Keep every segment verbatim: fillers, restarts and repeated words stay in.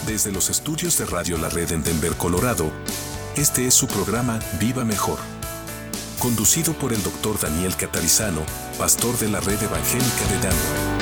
Desde los estudios de Radio La Red en Denver, Colorado, este es su programa Viva Mejor, conducido por el doctor Daniel Catarizano, pastor de la Red Evangélica de Denver.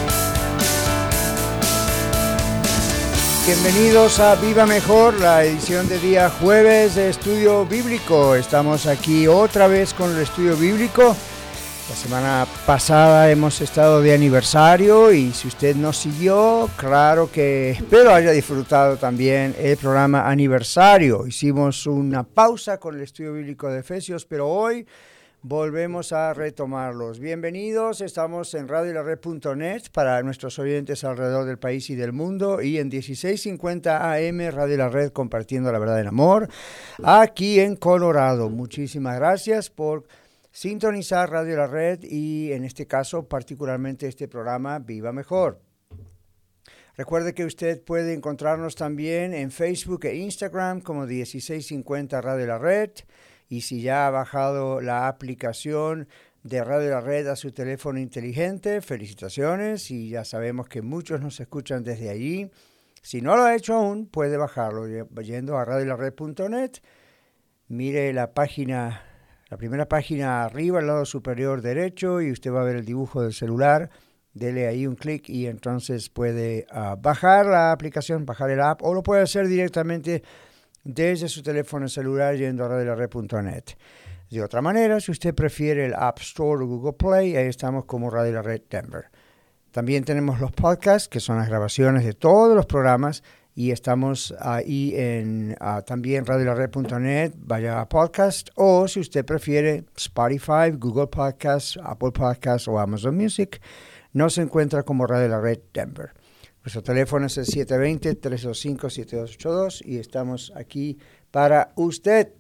Bienvenidos a Viva Mejor, la edición de día jueves de Estudio Bíblico. Estamos aquí otra vez con el Estudio Bíblico. La semana pasada hemos estado de aniversario y si usted nos siguió, claro que espero haya disfrutado también el programa aniversario. Hicimos una pausa con el Estudio Bíblico de Efesios, pero hoy volvemos a retomarlos. Bienvenidos, estamos en radio la red punto net para nuestros oyentes alrededor del país y del mundo y en dieciséis cincuenta A M Radio La Red compartiendo la verdad en amor aquí en Colorado. Muchísimas gracias por sintonizar Radio La Red y en este caso particularmente este programa Viva Mejor. Recuerde que usted puede encontrarnos también en Facebook e Instagram como dieciséis cincuenta Radio La Red y si ya ha bajado la aplicación de Radio La Red a su teléfono inteligente, felicitaciones y ya sabemos que muchos nos escuchan desde allí. Si no lo ha hecho aún, puede bajarlo yendo a radio la red punto net, mire la página. La primera página arriba, al lado superior derecho, y usted va a ver el dibujo del celular. Dele ahí un clic y entonces puede uh, bajar la aplicación, bajar el app, o lo puede hacer directamente desde su teléfono celular yendo a radio la red punto net. De otra manera, si usted prefiere el App Store o Google Play, ahí estamos como Radio La Red Denver. También tenemos los podcasts, que son las grabaciones de todos los programas, y estamos ahí en uh, también radio la red punto net, vaya a podcast, o si usted prefiere Spotify, Google Podcasts, Apple Podcasts o Amazon Music, nos encuentra como Radio La Red Denver. Nuestro teléfono es el siete dos cero, tres dos cinco, siete dos ocho dos y estamos aquí para usted.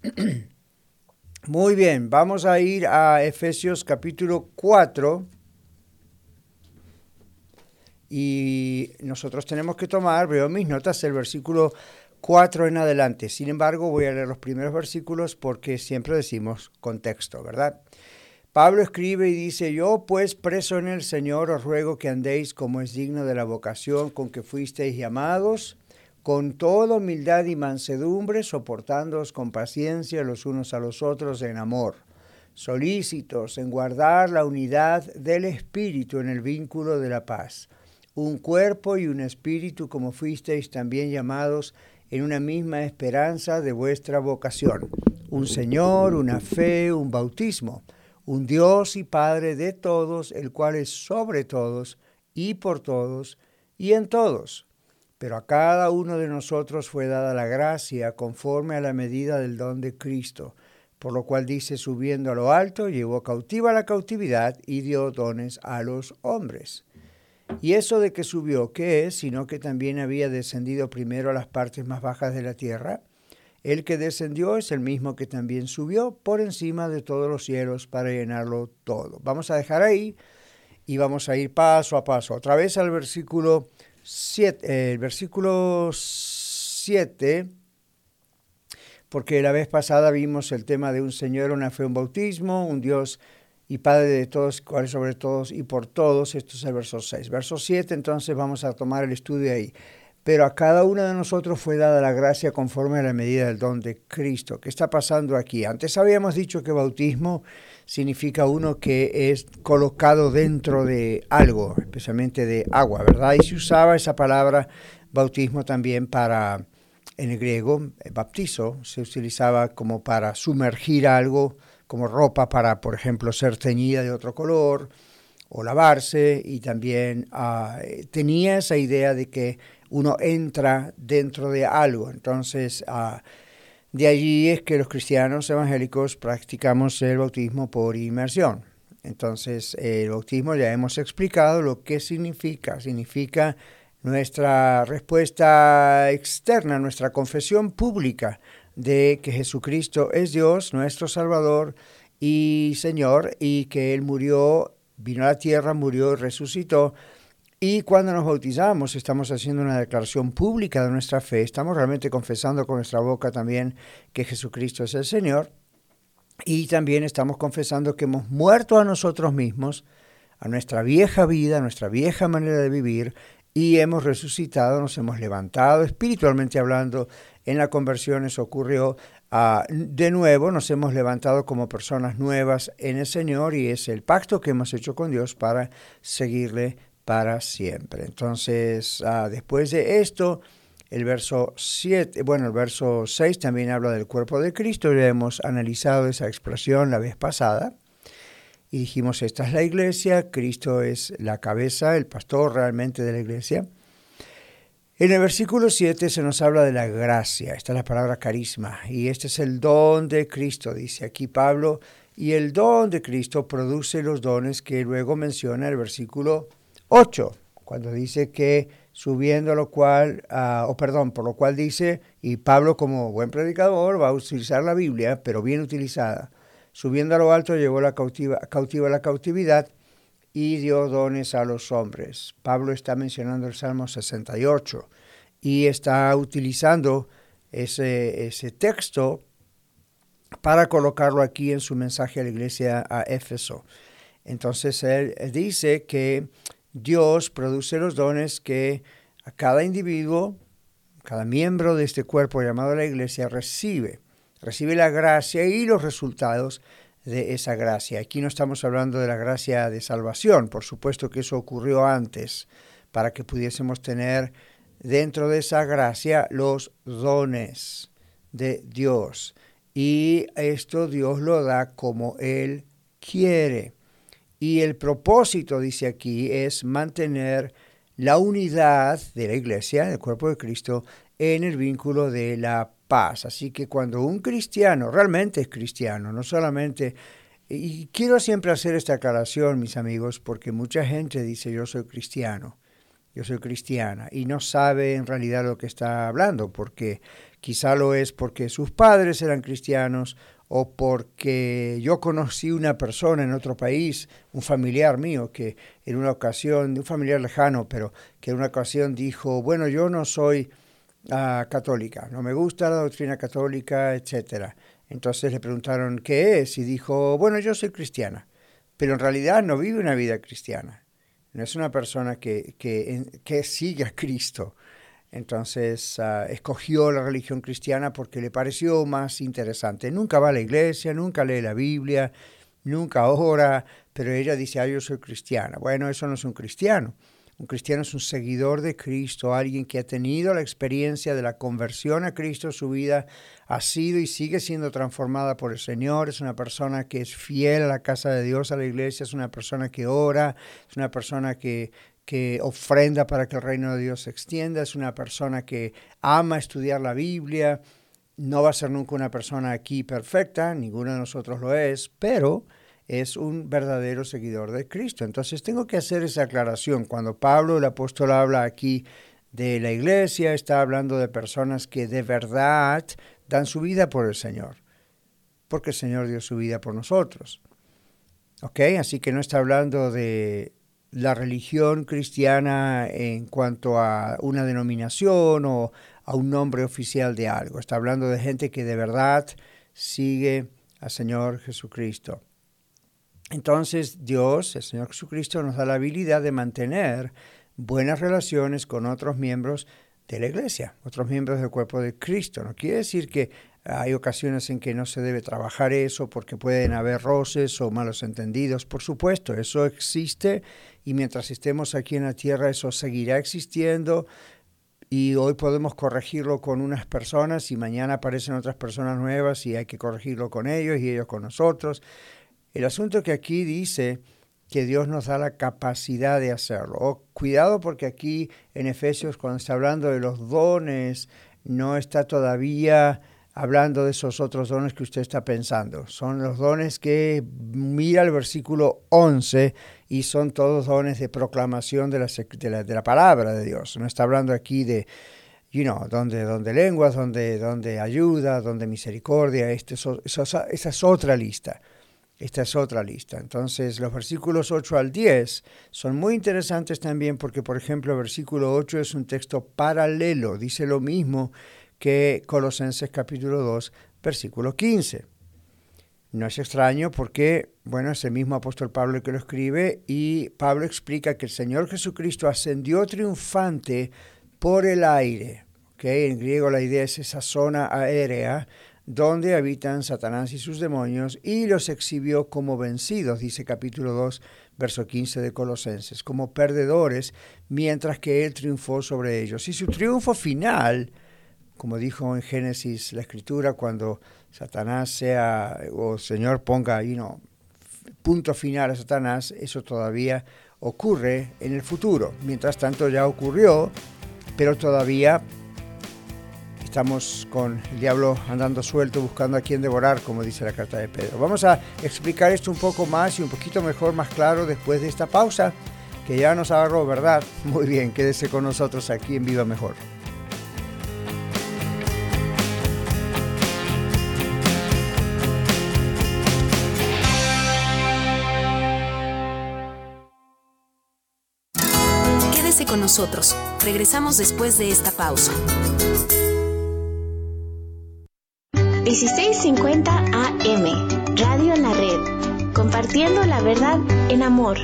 Muy bien, vamos a ir a Efesios capítulo cuatro. Y nosotros tenemos que tomar, veo mis notas, el versículo cuatro en adelante. Sin embargo, voy a leer los primeros versículos porque siempre decimos contexto, ¿verdad? Pablo escribe y dice, yo pues preso en el Señor os ruego que andéis como es digno de la vocación con que fuisteis llamados, con toda humildad y mansedumbre, soportándoos con paciencia los unos a los otros en amor, solícitos en guardar la unidad del Espíritu en el vínculo de la paz. Un cuerpo y un espíritu como fuisteis también llamados en una misma esperanza de vuestra vocación. Un Señor, una fe, un bautismo, un Dios y Padre de todos, el cual es sobre todos y por todos y en todos. Pero a cada uno de nosotros fue dada la gracia conforme a la medida del don de Cristo, por lo cual dice, subiendo a lo alto, llevó cautiva la cautividad y dio dones a los hombres. Y eso de que subió, ¿qué es? Sino que también había descendido primero a las partes más bajas de la tierra. El que descendió es el mismo que también subió por encima de todos los cielos para llenarlo todo. Vamos a dejar ahí y vamos a ir paso a paso. Otra vez al versículo siete, el versículo siete, porque la vez pasada vimos el tema de un Señor, una fe, un bautismo, un Dios y Padre de todos, cual es sobre todos y por todos. Esto es el verso seis. Verso siete, entonces vamos a tomar el estudio ahí. Pero a cada uno de nosotros fue dada la gracia conforme a la medida del don de Cristo. ¿Qué está pasando aquí? Antes habíamos dicho que bautismo significa uno que es colocado dentro de algo, especialmente de agua, ¿verdad? Y se usaba esa palabra bautismo también para, en el griego, baptizo, se utilizaba como para sumergir algo, como ropa para, por ejemplo, ser teñida de otro color o lavarse, y también uh, tenía esa idea de que uno entra dentro de algo. Entonces, uh, de allí es que los cristianos evangélicos practicamos el bautismo por inmersión. Entonces, el bautismo ya hemos explicado lo que significa. Significa nuestra respuesta externa, nuestra confesión pública de que Jesucristo es Dios, nuestro Salvador y Señor, y que Él murió, vino a la tierra, murió y resucitó. Y cuando nos bautizamos estamos haciendo una declaración pública de nuestra fe, estamos realmente confesando con nuestra boca también que Jesucristo es el Señor, y también estamos confesando que hemos muerto a nosotros mismos, a nuestra vieja vida, a nuestra vieja manera de vivir, y hemos resucitado, nos hemos levantado, espiritualmente hablando. En la conversión eso ocurrió. Uh, de nuevo nos hemos levantado como personas nuevas en el Señor, y es el pacto que hemos hecho con Dios para seguirle para siempre. Entonces, uh, después de esto, el verso siete, bueno, el verso seis también habla del cuerpo de Cristo. Ya hemos analizado esa expresión la vez pasada y dijimos, esta es la iglesia, Cristo es la cabeza, el pastor realmente de la iglesia. En el versículo siete se nos habla de la gracia, esta es la palabra carisma, y este es el don de Cristo, dice aquí Pablo, y el don de Cristo produce los dones que luego menciona el versículo ocho, cuando dice que subiendo lo cual, uh, o perdón, por lo cual dice, y Pablo como buen predicador va a utilizar la Biblia, pero bien utilizada, subiendo a lo alto llevó la cautiva, cautiva la cautividad, y dio dones a los hombres. Pablo está mencionando el Salmo sesenta y ocho y está utilizando ese, ese texto para colocarlo aquí en su mensaje a la iglesia a Éfeso. Entonces él dice que Dios produce los dones que a cada individuo, cada miembro de este cuerpo llamado la iglesia recibe. Recibe la gracia y los resultados de esa gracia. Aquí no estamos hablando de la gracia de salvación, por supuesto que eso ocurrió antes, para que pudiésemos tener dentro de esa gracia los dones de Dios. Y esto Dios lo da como Él quiere. Y el propósito, dice aquí, es mantener la unidad de la iglesia, del cuerpo de Cristo, en el vínculo de la paz. Así que cuando un cristiano realmente es cristiano, no solamente, y quiero siempre hacer esta aclaración, mis amigos, porque mucha gente dice yo soy cristiano, yo soy cristiana, y no sabe en realidad lo que está hablando, porque quizá lo es porque sus padres eran cristianos, o porque yo conocí una persona en otro país, un familiar mío, que en una ocasión, un familiar lejano, pero que en una ocasión dijo, bueno, yo no soy Uh, católica, no me gusta la doctrina católica, etcétera. Entonces le preguntaron qué es y dijo, bueno, yo soy cristiana, pero en realidad no vive una vida cristiana, no es una persona que, que, que sigue a Cristo. Entonces uh, escogió la religión cristiana porque le pareció más interesante. Nunca va a la iglesia, nunca lee la Biblia, nunca ora, pero ella dice, ah, yo soy cristiana. Bueno, eso no es un cristiano. Un cristiano es un seguidor de Cristo, alguien que ha tenido la experiencia de la conversión a Cristo. Su vida ha sido y sigue siendo transformada por el Señor. Es una persona que es fiel a la casa de Dios, a la iglesia. Es una persona que ora, es una persona que, que ofrenda para que el reino de Dios se extienda. Es una persona que ama estudiar la Biblia. No va a ser nunca una persona aquí perfecta, ninguno de nosotros lo es, pero es un verdadero seguidor de Cristo. Entonces tengo que hacer esa aclaración. Cuando Pablo, el apóstol, habla aquí de la iglesia, está hablando de personas que de verdad dan su vida por el Señor, porque el Señor dio su vida por nosotros. ¿Ok? Así que no está hablando de la religión cristiana en cuanto a una denominación o a un nombre oficial de algo. Está hablando de gente que de verdad sigue al Señor Jesucristo. Entonces Dios, el Señor Jesucristo, nos da la habilidad de mantener buenas relaciones con otros miembros de la iglesia, otros miembros del cuerpo de Cristo. No quiere decir que hay ocasiones en que no se debe trabajar eso porque pueden haber roces o malos entendidos. Por supuesto, eso existe y mientras estemos aquí en la tierra eso seguirá existiendo. Y hoy podemos corregirlo con unas personas y mañana aparecen otras personas nuevas y hay que corregirlo con ellos y ellos con nosotros. El asunto que aquí dice que Dios nos da la capacidad de hacerlo. Oh, cuidado porque aquí en Efesios, cuando está hablando de los dones, no está todavía hablando de esos otros dones que usted está pensando. Son los dones que mira el versículo once y son todos dones de proclamación de la, de la, de la palabra de Dios. No está hablando aquí de, you know, donde, donde lenguas, donde, donde ayuda, donde misericordia. Este, eso, eso, esa es otra lista. Esta es otra lista. Entonces, los versículos ocho al diez son muy interesantes también porque, por ejemplo, el versículo ocho es un texto paralelo. Dice lo mismo que Colosenses capítulo dos, versículo quince. No es extraño porque, bueno, es el mismo apóstol Pablo el que lo escribe, y Pablo explica que el Señor Jesucristo ascendió triunfante por el aire. ¿Okay? En griego la idea es esa zona aérea donde habitan Satanás y sus demonios, y los exhibió como vencidos, dice capítulo dos, verso quince de Colosenses, como perdedores, mientras que Él triunfó sobre ellos. Y su triunfo final, como dijo en Génesis la Escritura, cuando Satanás sea, o el Señor ponga you know, punto final a Satanás, eso todavía ocurre en el futuro. Mientras tanto ya ocurrió, pero todavía estamos con el diablo andando suelto, buscando a quien devorar, como dice la carta de Pedro. Vamos a explicar esto un poco más y un poquito mejor, más claro, después de esta pausa, que ya nos agarró, ¿verdad? Muy bien, quédese con nosotros aquí en Viva Mejor. Quédese con nosotros. Regresamos después de esta pausa. dieciséis cincuenta A M, Radio en la Red, compartiendo la verdad en amor.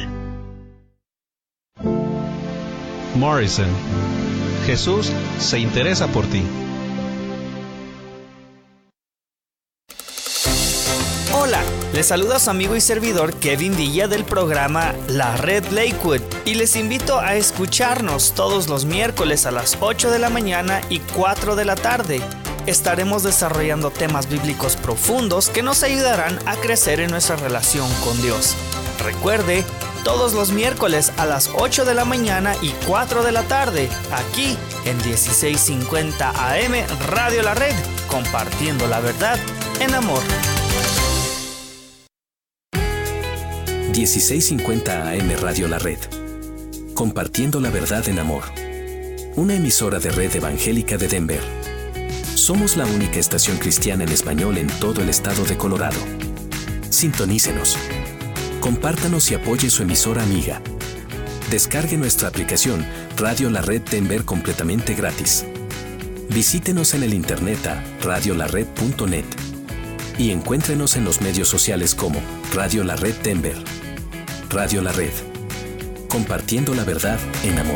Morrison, Jesús se interesa por ti. Hola, les saluda su amigo y servidor Kevin Villa del programa La Red Lakewood y les invito a escucharnos todos los miércoles a las ocho de la mañana y cuatro de la tarde. Estaremos desarrollando temas bíblicos profundos que nos ayudarán a crecer en nuestra relación con Dios. Recuerde, todos los miércoles a las ocho de la mañana y cuatro de la tarde, aquí en dieciséis cincuenta A M Radio La Red, compartiendo la verdad en amor. dieciséis cincuenta A M Radio La Red, compartiendo la verdad en amor. Una emisora de Red Evangélica de Denver. Somos la única estación cristiana en español en todo el estado de Colorado. Sintonícenos. Compártanos y apoye su emisora amiga. Descargue nuestra aplicación Radio La Red Denver completamente gratis. Visítenos en el internet a radio la red punto net y encuéntrenos en los medios sociales como Radio La Red Denver. Radio La Red. Compartiendo la verdad en amor.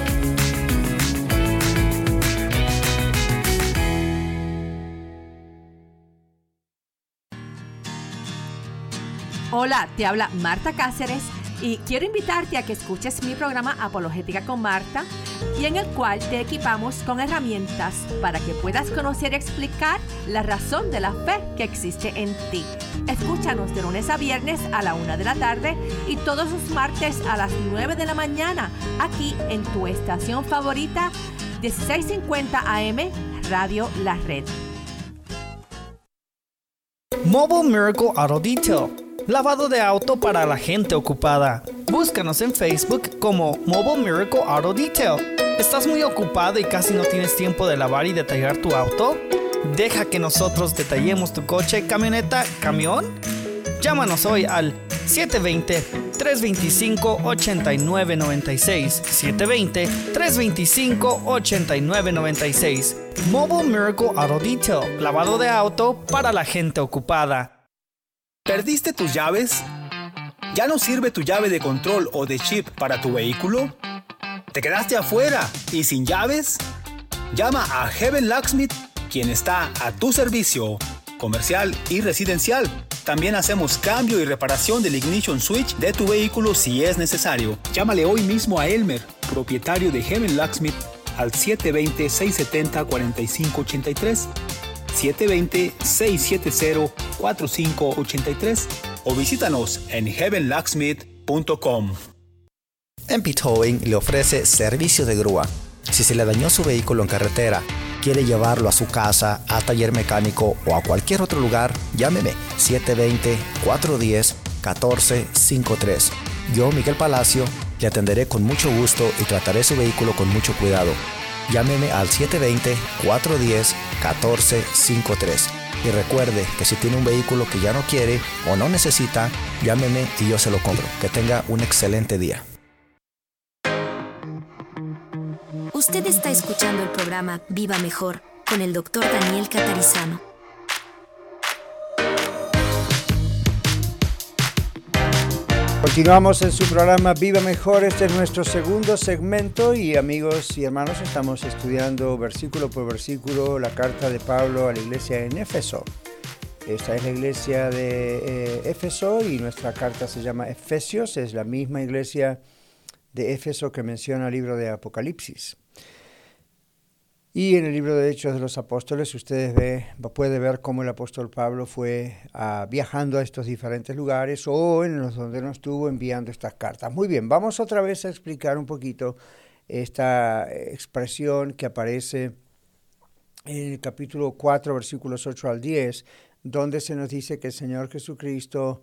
Hola, te habla Marta Cáceres y quiero invitarte a que escuches mi programa Apologética con Marta, y en el cual te equipamos con herramientas para que puedas conocer y explicar la razón de la fe que existe en ti. Escúchanos de lunes a viernes a la una de la tarde y todos los martes a las nueve de la mañana, aquí en tu estación favorita, dieciséis cincuenta A M Radio La Red. Mobile Miracle Auto Detail. Lavado de auto para la gente ocupada. Búscanos en Facebook como Mobile Miracle Auto Detail. ¿Estás muy ocupado y casi no tienes tiempo de lavar y detallar tu auto? Deja que nosotros detallemos tu coche, camioneta, camión. Llámanos hoy al siete dos cero, tres dos cinco, ocho nueve nueve seis. siete dos cero, tres dos cinco, ocho nueve nueve seis. Mobile Miracle Auto Detail. Lavado de auto para la gente ocupada. ¿Perdiste tus llaves? ¿Ya no sirve tu llave de control o de chip para tu vehículo? ¿Te quedaste afuera y sin llaves? Llama a Heaven Locksmith, quien está a tu servicio, comercial y residencial. También hacemos cambio y reparación del ignition switch de tu vehículo si es necesario. Llámale hoy mismo a Elmer, propietario de Heaven Locksmith, al siete dos cero, seis siete cero, cuatro cinco ocho tres. siete dos cero, seis siete cero, cuatro cinco ocho tres o visítanos en heaven locksmith punto com. M P Towing le ofrece servicio de grúa. Si se le dañó su vehículo en carretera, quiere llevarlo a su casa, a taller mecánico o a cualquier otro lugar, llámeme siete dos cero, cuatro uno cero, uno cuatro cinco tres. Yo, Miguel Palacio, le atenderé con mucho gusto y trataré su vehículo con mucho cuidado. Llámeme al siete dos cero, cuatro uno cero, uno cuatro cinco tres. Y recuerde que si tiene un vehículo que ya no quiere o no necesita, llámeme y yo se lo compro. Que tenga un excelente día. Usted está escuchando el programa Viva Mejor con el doctor Daniel Catarizano. Continuamos en su programa Viva Mejor. Este es nuestro segundo segmento y amigos y hermanos, estamos estudiando versículo por versículo la carta de Pablo a la iglesia en Éfeso. Esta es la iglesia de eh, Éfeso y nuestra carta se llama Efesios. Es la misma iglesia de Éfeso que menciona el libro de Apocalipsis. Y en el libro de Hechos de los Apóstoles ustedes ve, puede ver cómo el apóstol Pablo fue uh, viajando a estos diferentes lugares o en los donde nos estuvo enviando estas cartas. Muy bien, vamos otra vez a explicar un poquito esta expresión que aparece en el capítulo cuatro, versículos ocho al diez, donde se nos dice que el Señor Jesucristo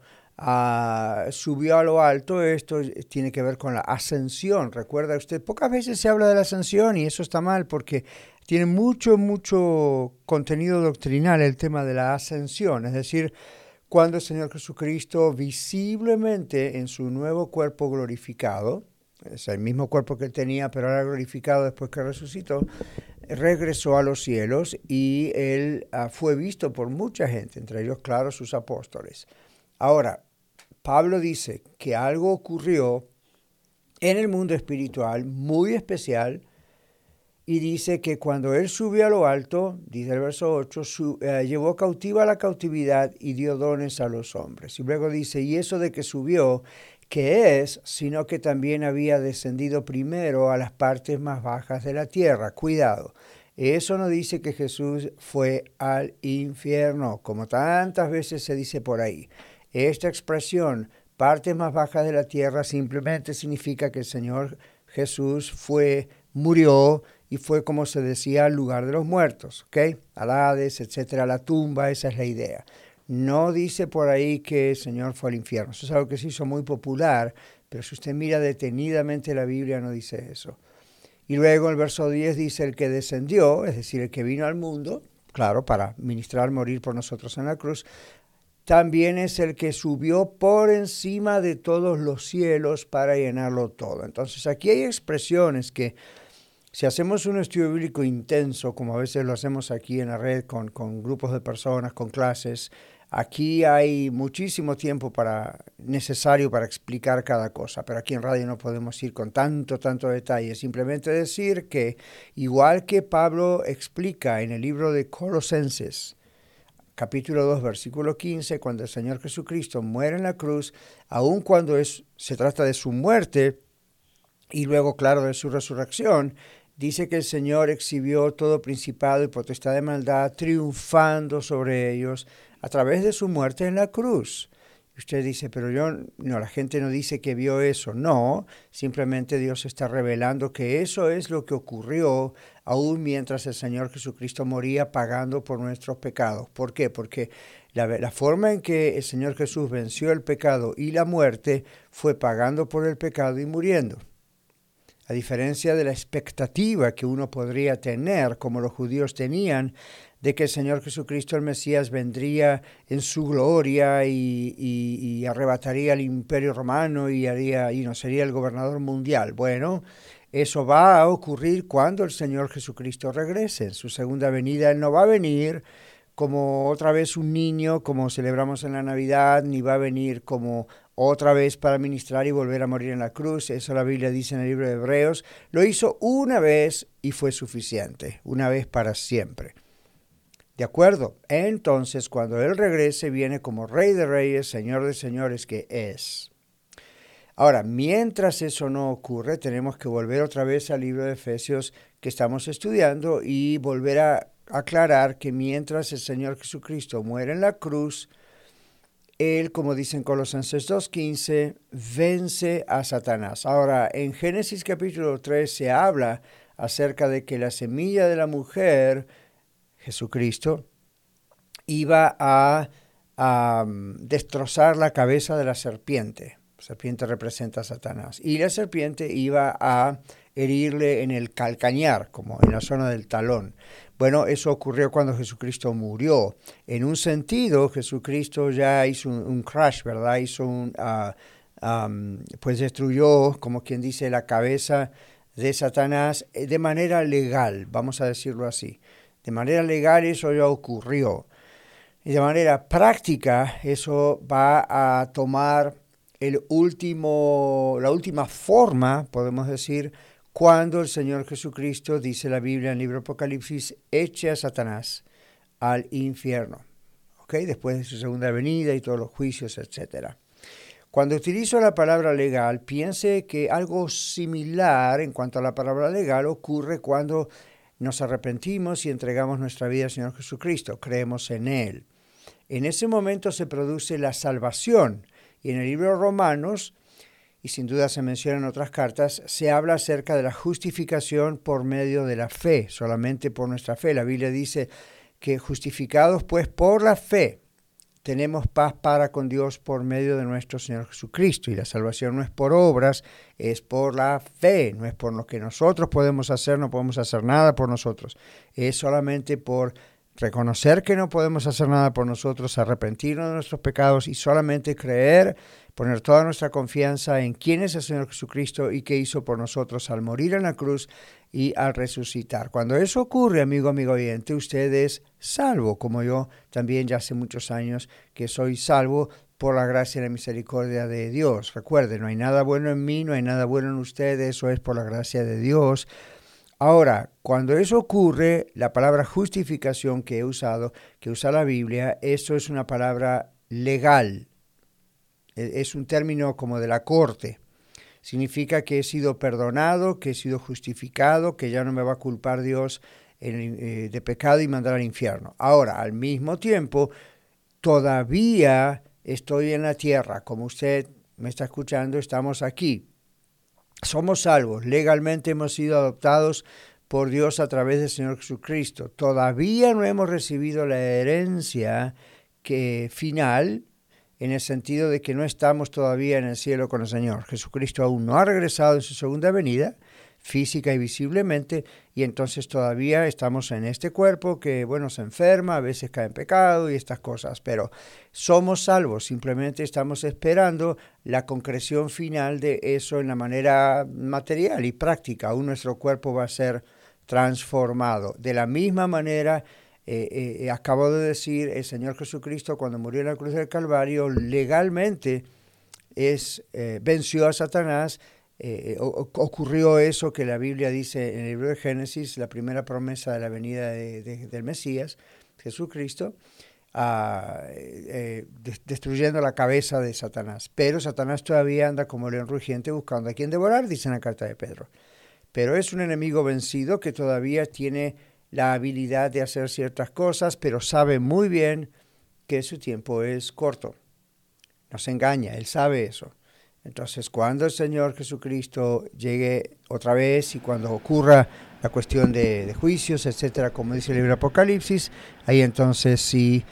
uh, subió a lo alto. Esto tiene que ver con la ascensión. Recuerda usted, pocas veces se habla de la ascensión y eso está mal porque tiene mucho, mucho contenido doctrinal el tema de la ascensión. Es decir, cuando el Señor Jesucristo visiblemente en su nuevo cuerpo glorificado, es el mismo cuerpo que él tenía, pero ahora glorificado después que resucitó, regresó a los cielos y él uh, fue visto por mucha gente, entre ellos, claro, sus apóstoles. Ahora, Pablo dice que algo ocurrió en el mundo espiritual muy especial y dice que cuando él subió a lo alto, dice el verso ocho, su, uh, llevó cautiva la cautividad y dio dones a los hombres. Y luego dice, y eso de que subió, ¿qué es? Sino que también había descendido primero a las partes más bajas de la tierra. Cuidado, eso no dice que Jesús fue al infierno, como tantas veces se dice por ahí. Esta expresión, partes más bajas de la tierra, simplemente significa que el Señor Jesús fue, murió y fue, como se decía, al lugar de los muertos, ¿ok? Al Hades, etcétera, la tumba, esa es la idea. No dice por ahí que el Señor fue al infierno. Eso es algo que se hizo muy popular, pero si usted mira detenidamente la Biblia no dice eso. Y luego el verso diez dice, el que descendió, es decir, el que vino al mundo, claro, para ministrar, morir por nosotros en la cruz, también es el que subió por encima de todos los cielos para llenarlo todo. Entonces aquí hay expresiones que, si hacemos un estudio bíblico intenso, como a veces lo hacemos aquí en la red con, con grupos de personas, con clases, aquí hay muchísimo tiempo para, necesario para explicar cada cosa, pero aquí en radio no podemos ir con tanto, tanto detalle. Simplemente decir que, igual que Pablo explica en el libro de Colosenses, capítulo dos, versículo quince, cuando el Señor Jesucristo muere en la cruz, aun cuando es, se trata de su muerte y luego, claro, de su resurrección, dice que el Señor exhibió todo principado y potestad de maldad, triunfando sobre ellos a través de su muerte en la cruz. Y usted dice, pero yo, no, la gente no dice que vio eso. No, simplemente Dios está revelando que eso es lo que ocurrió aún mientras el Señor Jesucristo moría pagando por nuestros pecados. ¿Por qué? Porque la, la forma en que el Señor Jesús venció el pecado y la muerte fue pagando por el pecado y muriendo. A diferencia de la expectativa que uno podría tener, como los judíos tenían, de que el Señor Jesucristo, el Mesías, vendría en su gloria y, y, y arrebataría el imperio romano y, haría, y no sería el gobernador mundial. Bueno, eso va a ocurrir cuando el Señor Jesucristo regrese. En su segunda venida, Él no va a venir como otra vez un niño, como celebramos en la Navidad, ni va a venir como otra vez para ministrar y volver a morir en la cruz. Eso la Biblia dice en el libro de Hebreos. Lo hizo una vez y fue suficiente, una vez para siempre. ¿De acuerdo? Entonces, cuando Él regrese, viene como Rey de Reyes, Señor de Señores, que es. Ahora, mientras eso no ocurre, tenemos que volver otra vez al libro de Efesios que estamos estudiando y volver a aclarar que mientras el Señor Jesucristo muere en la cruz, Él, como dice en Colosenses dos quince, vence a Satanás. Ahora, en Génesis capítulo tres se habla acerca de que la semilla de la mujer, Jesucristo, iba a, a destrozar la cabeza de la serpiente. La serpiente representa a Satanás. Y la serpiente iba a herirle en el calcañar, como en la zona del talón. Bueno, eso ocurrió cuando Jesucristo murió. En un sentido, Jesucristo ya hizo un, un crash, ¿verdad? Hizo un, uh, um, pues destruyó, como quien dice, la cabeza de Satanás de manera legal, vamos a decirlo así. De manera legal eso ya ocurrió. Y de manera práctica eso va a tomar el último, la última forma, podemos decir, cuando el Señor Jesucristo, dice la Biblia en el libro de Apocalipsis, eche a Satanás al infierno, ¿ok? Después de su segunda venida y todos los juicios, etcétera. Cuando utilizo la palabra legal, piense que algo similar en cuanto a la palabra legal ocurre cuando nos arrepentimos y entregamos nuestra vida al Señor Jesucristo, creemos en Él. En ese momento se produce la salvación, y en el libro de Romanos, y sin duda se menciona en otras cartas, se habla acerca de la justificación por medio de la fe, solamente por nuestra fe. La Biblia dice que justificados pues por la fe, tenemos paz para con Dios por medio de nuestro Señor Jesucristo. Y la salvación no es por obras, es por la fe, no es por lo que nosotros podemos hacer, no podemos hacer nada por nosotros. Es solamente por reconocer que no podemos hacer nada por nosotros, arrepentirnos de nuestros pecados y solamente creer, poner toda nuestra confianza en quién es el Señor Jesucristo y qué hizo por nosotros al morir en la cruz y al resucitar. Cuando eso ocurre, amigo, amigo oyente, usted es salvo, como yo también ya hace muchos años que soy salvo por la gracia y la misericordia de Dios. Recuerde, no hay nada bueno en mí, no hay nada bueno en usted, eso es por la gracia de Dios. Ahora, cuando eso ocurre, la palabra justificación que he usado, que usa la Biblia, eso es una palabra legal. Es un término como de la corte. Significa que he sido perdonado, que he sido justificado, que ya no me va a culpar Dios en, eh, de pecado y mandar al infierno. Ahora, al mismo tiempo, todavía estoy en la tierra. Como usted me está escuchando, estamos aquí. Somos salvos, legalmente hemos sido adoptados por Dios a través del Señor Jesucristo. Todavía no hemos recibido la herencia que, final, en el sentido de que no estamos todavía en el cielo con el Señor. Jesucristo aún no ha regresado en su segunda venida, física y visiblemente, y entonces todavía estamos en este cuerpo que, bueno, se enferma, a veces cae en pecado y estas cosas, pero somos salvos, simplemente estamos esperando la concreción final de eso en la manera material y práctica. Aún nuestro cuerpo va a ser transformado. De la misma manera, eh, eh, acabo de decir, el Señor Jesucristo cuando murió en la cruz del Calvario, legalmente es, eh, venció a Satanás. Eh, ocurrió eso que la Biblia dice en el libro de Génesis, la primera promesa de la venida de, de, del Mesías, Jesucristo, uh, eh, de, destruyendo la cabeza de Satanás. Pero Satanás todavía anda como león rugiente buscando a quien devorar, dice en la carta de Pedro. Pero es un enemigo vencido que todavía tiene la habilidad de hacer ciertas cosas, pero sabe muy bien que su tiempo es corto. No se engaña, él sabe eso. Entonces, cuando el Señor Jesucristo llegue otra vez y cuando ocurra la cuestión de, de juicios, etcétera, como dice el libro de Apocalipsis, ahí entonces sí,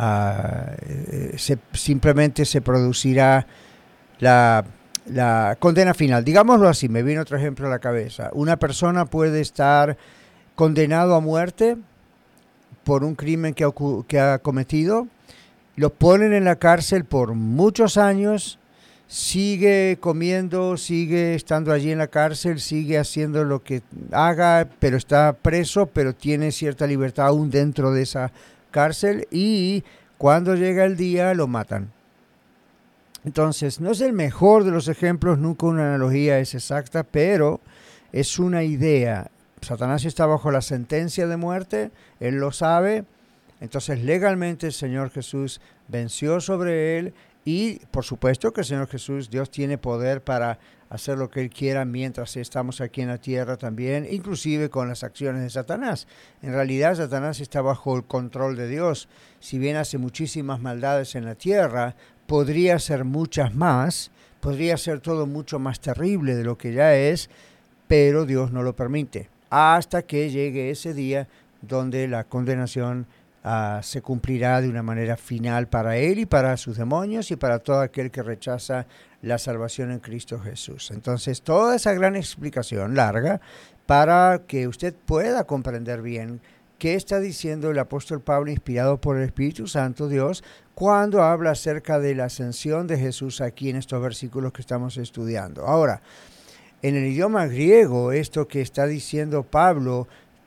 uh, se, simplemente se producirá la, la condena final. Digámoslo así, me viene otro ejemplo a la cabeza. Una persona puede estar condenado a muerte por un crimen que ha, que ha cometido, lo ponen en la cárcel por muchos años, sigue comiendo, sigue estando allí en la cárcel, sigue haciendo lo que haga, pero está preso, pero tiene cierta libertad aún dentro de esa cárcel y cuando llega el día lo matan. Entonces, no es el mejor de los ejemplos, nunca una analogía es exacta, pero es una idea. Satanás está bajo la sentencia de muerte, él lo sabe, entonces legalmente el Señor Jesús venció sobre él. Y por supuesto que el Señor Jesús, Dios tiene poder para hacer lo que Él quiera mientras estamos aquí en la tierra también, inclusive con las acciones de Satanás. En realidad Satanás está bajo el control de Dios. Si bien hace muchísimas maldades en la tierra, podría hacer muchas más, podría hacer todo mucho más terrible de lo que ya es, pero Dios no lo permite. Hasta que llegue ese día donde la condenación Uh, se cumplirá de una manera final para él y para sus demonios y para todo aquel que rechaza la salvación en Cristo Jesús. Entonces, toda esa gran explicación larga para que usted pueda comprender bien qué está diciendo el apóstol Pablo, inspirado por el Espíritu Santo Dios, cuando habla acerca de la ascensión de Jesús aquí en estos versículos que estamos estudiando. Ahora, en el idioma griego, esto que está diciendo Pablo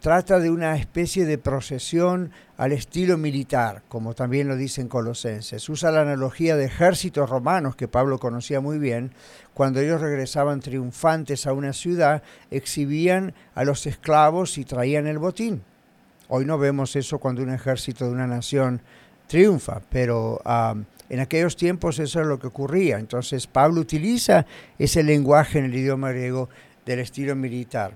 trata de una especie de procesión al estilo militar, como también lo dicen Colosenses. Usa la analogía de ejércitos romanos, que Pablo conocía muy bien. Cuando ellos regresaban triunfantes a una ciudad, exhibían a los esclavos y traían el botín. Hoy no vemos eso cuando un ejército de una nación triunfa, pero um, en aquellos tiempos eso es lo que ocurría. Entonces Pablo utiliza ese lenguaje en el idioma griego del estilo militar,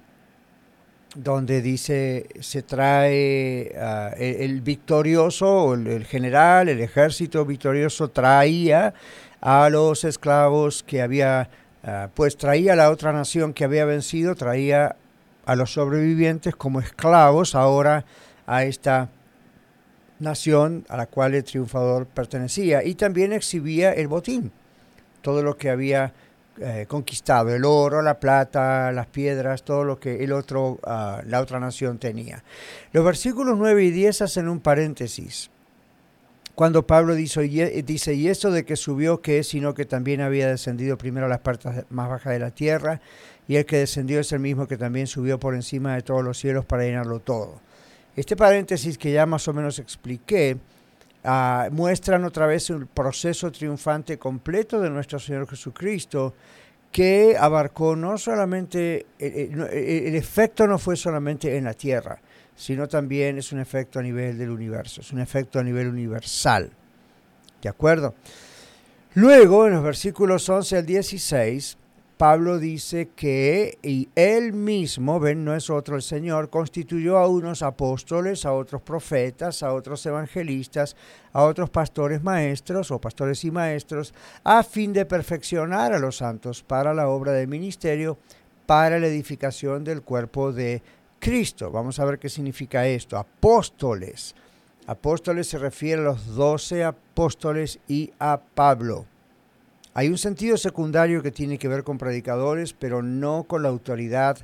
donde dice, se trae uh, el, el victorioso, el, el general, el ejército victorioso traía a los esclavos que había, uh, pues traía a la otra nación que había vencido, traía a los sobrevivientes como esclavos ahora a esta nación a la cual el triunfador pertenecía, y también exhibía el botín, todo lo que había Eh, conquistado, el oro, la plata, las piedras, todo lo que el otro, uh, la otra nación tenía. Los versículos nueve y diez hacen un paréntesis. Cuando Pablo dice, dice, y esto de que subió, ¿qué es? Sino que también había descendido primero a las partes más bajas de la tierra, y el que descendió es el mismo que también subió por encima de todos los cielos para llenarlo todo. Este paréntesis que ya más o menos expliqué, Uh, muestran otra vez el proceso triunfante completo de nuestro Señor Jesucristo, que abarcó no solamente, el, el, el efecto no fue solamente en la tierra, sino también es un efecto a nivel del universo, es un efecto a nivel universal. ¿De acuerdo? Luego, en los versículos once al dieciséis, Pablo dice que y él mismo, ven, no es otro el Señor, constituyó a unos apóstoles, a otros profetas, a otros evangelistas, a otros pastores maestros o pastores y maestros, a fin de perfeccionar a los santos para la obra del ministerio, para la edificación del cuerpo de Cristo. Vamos a ver qué significa esto. Apóstoles. Apóstoles se refiere a los doce apóstoles y a Pablo. Hay un sentido secundario que tiene que ver con predicadores, pero no con la autoridad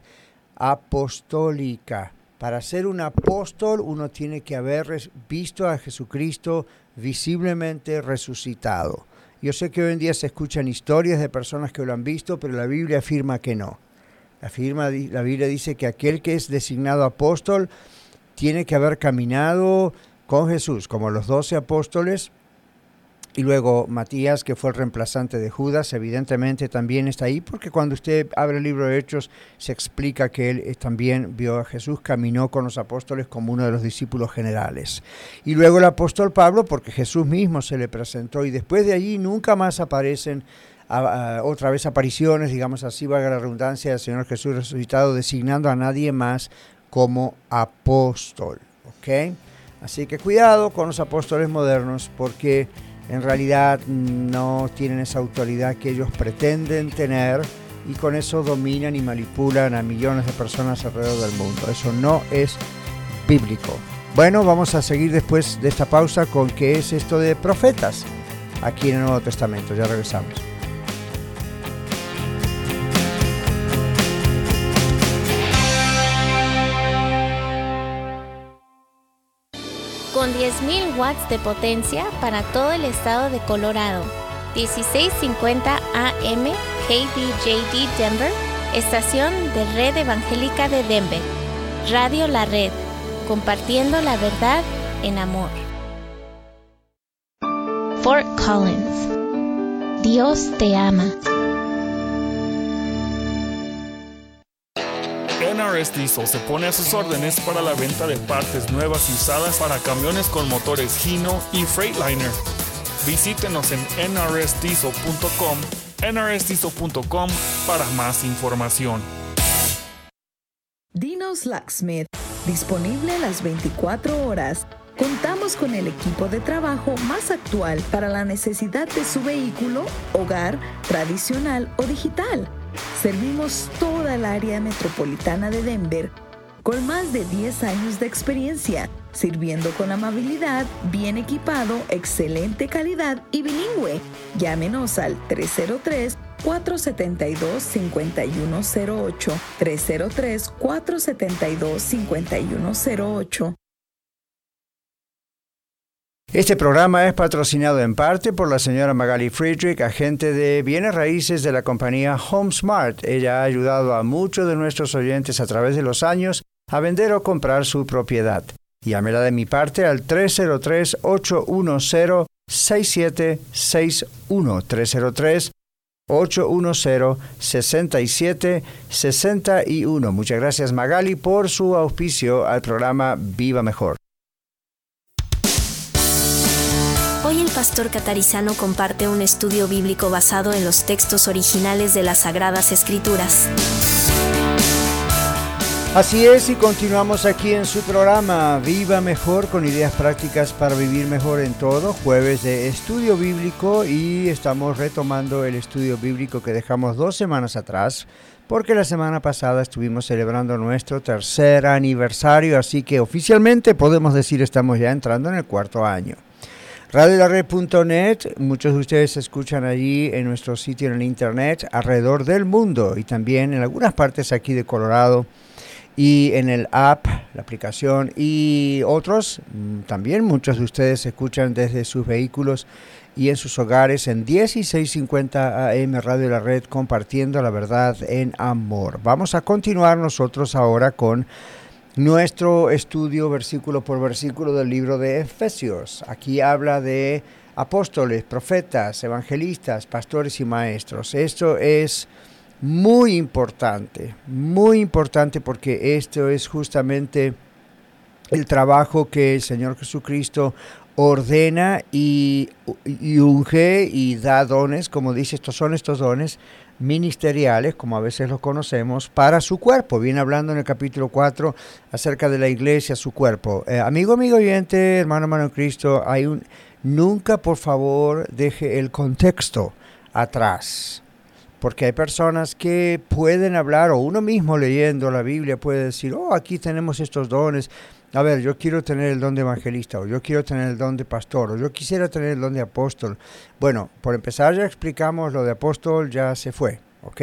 apostólica. Para ser un apóstol, uno tiene que haber visto a Jesucristo visiblemente resucitado. Yo sé que hoy en día se escuchan historias de personas que lo han visto, pero la Biblia afirma que no. La, afirma, la Biblia dice que aquel que es designado apóstol tiene que haber caminado con Jesús, como los doce apóstoles. Y luego Matías, que fue el reemplazante de Judas, evidentemente también está ahí, porque cuando usted abre el libro de Hechos, se explica que él también vio a Jesús, caminó con los apóstoles como uno de los discípulos generales. Y luego el apóstol Pablo, porque Jesús mismo se le presentó, y después de allí nunca más aparecen a, a, otra vez apariciones, digamos así, valga la redundancia, del Señor Jesús resucitado, designando a nadie más como apóstol. ¿Ok? Así que cuidado con los apóstoles modernos, porque en realidad no tienen esa autoridad que ellos pretenden tener, y con eso dominan y manipulan a millones de personas alrededor del mundo. Eso no es bíblico. Bueno, vamos a seguir después de esta pausa con qué es esto de profetas aquí en el Nuevo Testamento. Ya regresamos. Con diez mil watts de potencia para todo el estado de Colorado. dieciséis cincuenta A M K D J D Denver, estación de Red Evangélica de Denver. Radio La Red, compartiendo la verdad en amor. Fort Collins. Dios te ama. N R S Diesel se pone a sus órdenes para la venta de partes nuevas y usadas para camiones con motores Hino y Freightliner. Visítenos en N R S diesel punto com, N R S diesel punto com para más información. Dino's Locksmith, disponible las veinticuatro horas. Contamos con el equipo de trabajo más actual para la necesidad de su vehículo, hogar, tradicional o digital. Servimos toda el área metropolitana de Denver con más de diez años de experiencia, sirviendo con amabilidad, bien equipado, excelente calidad y bilingüe. Llámenos al tres cero tres, cuatro siete dos, cinco uno cero ocho, tres cero tres, cuatro siete dos, cinco uno cero ocho. Este programa es patrocinado en parte por la señora Magali Friedrich, agente de bienes raíces de la compañía HomeSmart. Ella ha ayudado a muchos de nuestros oyentes a través de los años a vender o comprar su propiedad. Llámela de mi parte al tres cero tres, ocho uno cero, seis siete seis uno, tres cero tres, ocho uno cero, seis siete seis uno. Muchas gracias, Magali, por su auspicio al programa Viva Mejor. Hoy el pastor Catarizano comparte un estudio bíblico basado en los textos originales de las Sagradas Escrituras. Así es, y continuamos aquí en su programa Viva Mejor, con ideas prácticas para vivir mejor en todo, jueves de estudio bíblico, y estamos retomando el estudio bíblico que dejamos dos semanas atrás, porque la semana pasada estuvimos celebrando nuestro tercer aniversario, así que oficialmente podemos decir estamos ya entrando en el cuarto año. radio la red punto net, muchos de ustedes escuchan allí en nuestro sitio en el internet alrededor del mundo y también en algunas partes aquí de Colorado, y en el app, la aplicación, y otros, también muchos de ustedes escuchan desde sus vehículos y en sus hogares en dieciséis cincuenta A M Radio La Red, compartiendo la verdad en amor. Vamos a continuar nosotros ahora con nuestro estudio versículo por versículo del libro de Efesios. Aquí habla de apóstoles, profetas, evangelistas, pastores y maestros. Esto es muy importante, muy importante, porque esto es justamente el trabajo que el Señor Jesucristo ordena y, y unge y da dones, como dice, estos son estos dones ministeriales, como a veces los conocemos, para su cuerpo. Viene hablando en el capítulo cuatro acerca de la iglesia, su cuerpo. Eh, amigo, amigo oyente, hermano, hermano en Cristo, hay un, nunca, por favor, deje el contexto atrás. Porque hay personas que pueden hablar, o uno mismo leyendo la Biblia puede decir, oh, aquí tenemos estos dones. A ver, yo quiero tener el don de evangelista, o yo quiero tener el don de pastor, o yo quisiera tener el don de apóstol. Bueno, por empezar ya explicamos lo de apóstol, ya se fue, ¿ok?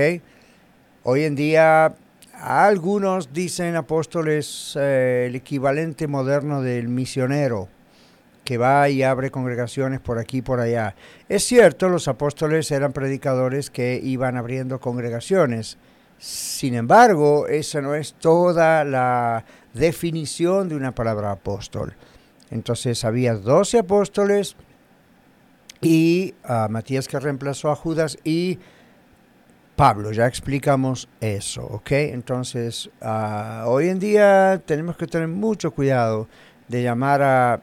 Hoy en día algunos dicen apóstol es eh, el equivalente moderno del misionero, que va y abre congregaciones por aquí y por allá. Es cierto, los apóstoles eran predicadores que iban abriendo congregaciones. Sin embargo, esa no es toda la definición de una palabra apóstol. Entonces había doce apóstoles y uh, Matías, que reemplazó a Judas, y Pablo. Ya explicamos eso, ¿ok? Entonces, uh, hoy en día tenemos que tener mucho cuidado de llamar a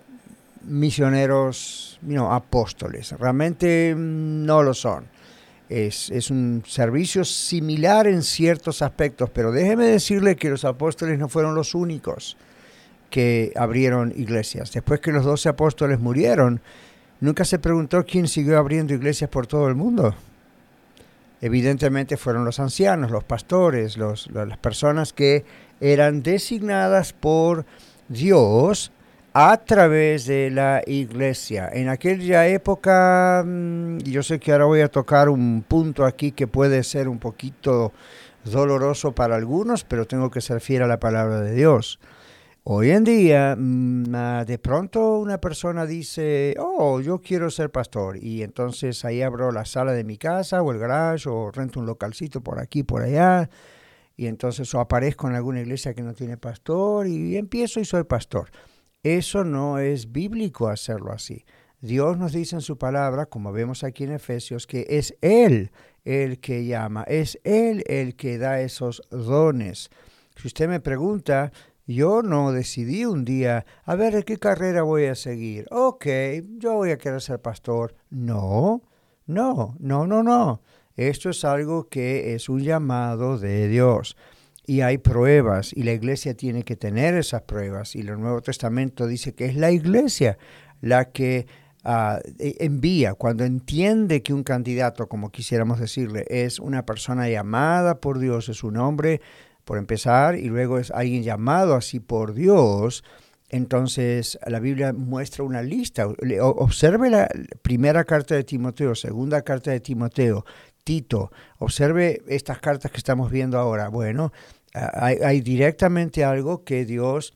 misioneros, you know, apóstoles. Realmente no lo son. Es, es un servicio similar en ciertos aspectos, pero déjeme decirle que los apóstoles no fueron los únicos que abrieron iglesias. Después que los doce apóstoles murieron, nunca se preguntó quién siguió abriendo iglesias por todo el mundo. Evidentemente fueron los ancianos, los pastores, los, las personas que eran designadas por Dios a través de la iglesia. En aquella época, y yo sé que ahora voy a tocar un punto aquí que puede ser un poquito doloroso para algunos, pero tengo que ser fiel a la palabra de Dios. Hoy en día, de pronto una persona dice, oh, yo quiero ser pastor, y entonces ahí abro la sala de mi casa o el garage o rento un localcito por aquí, por allá, y entonces o aparezco en alguna iglesia que no tiene pastor y empiezo y soy pastor. Eso no es bíblico hacerlo así. Dios nos dice en su palabra, como vemos aquí en Efesios, que es Él el que llama, es Él el que da esos dones. Si usted me pregunta, yo no decidí un día, a ver, ¿qué carrera voy a seguir? Ok, yo voy a querer ser pastor. No, no, no, no, no. Esto es algo que es un llamado de Dios. Y hay pruebas, y la iglesia tiene que tener esas pruebas. Y el Nuevo Testamento dice que es la iglesia la que uh, envía, cuando entiende que un candidato, como quisiéramos decirle, es una persona llamada por Dios, es un hombre, por empezar, y luego es alguien llamado así por Dios. Entonces la Biblia muestra una lista. Observe la primera carta de Timoteo, segunda carta de Timoteo, Tito. Observe estas cartas que estamos viendo ahora. Bueno, hay, hay directamente algo que Dios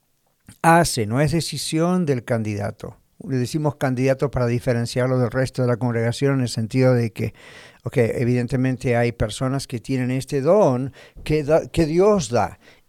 hace, no es decisión del candidato. Le decimos candidato para diferenciarlo del resto de la congregación, en el sentido de que, ok, evidentemente hay personas que tienen este don que, da, que Dios da.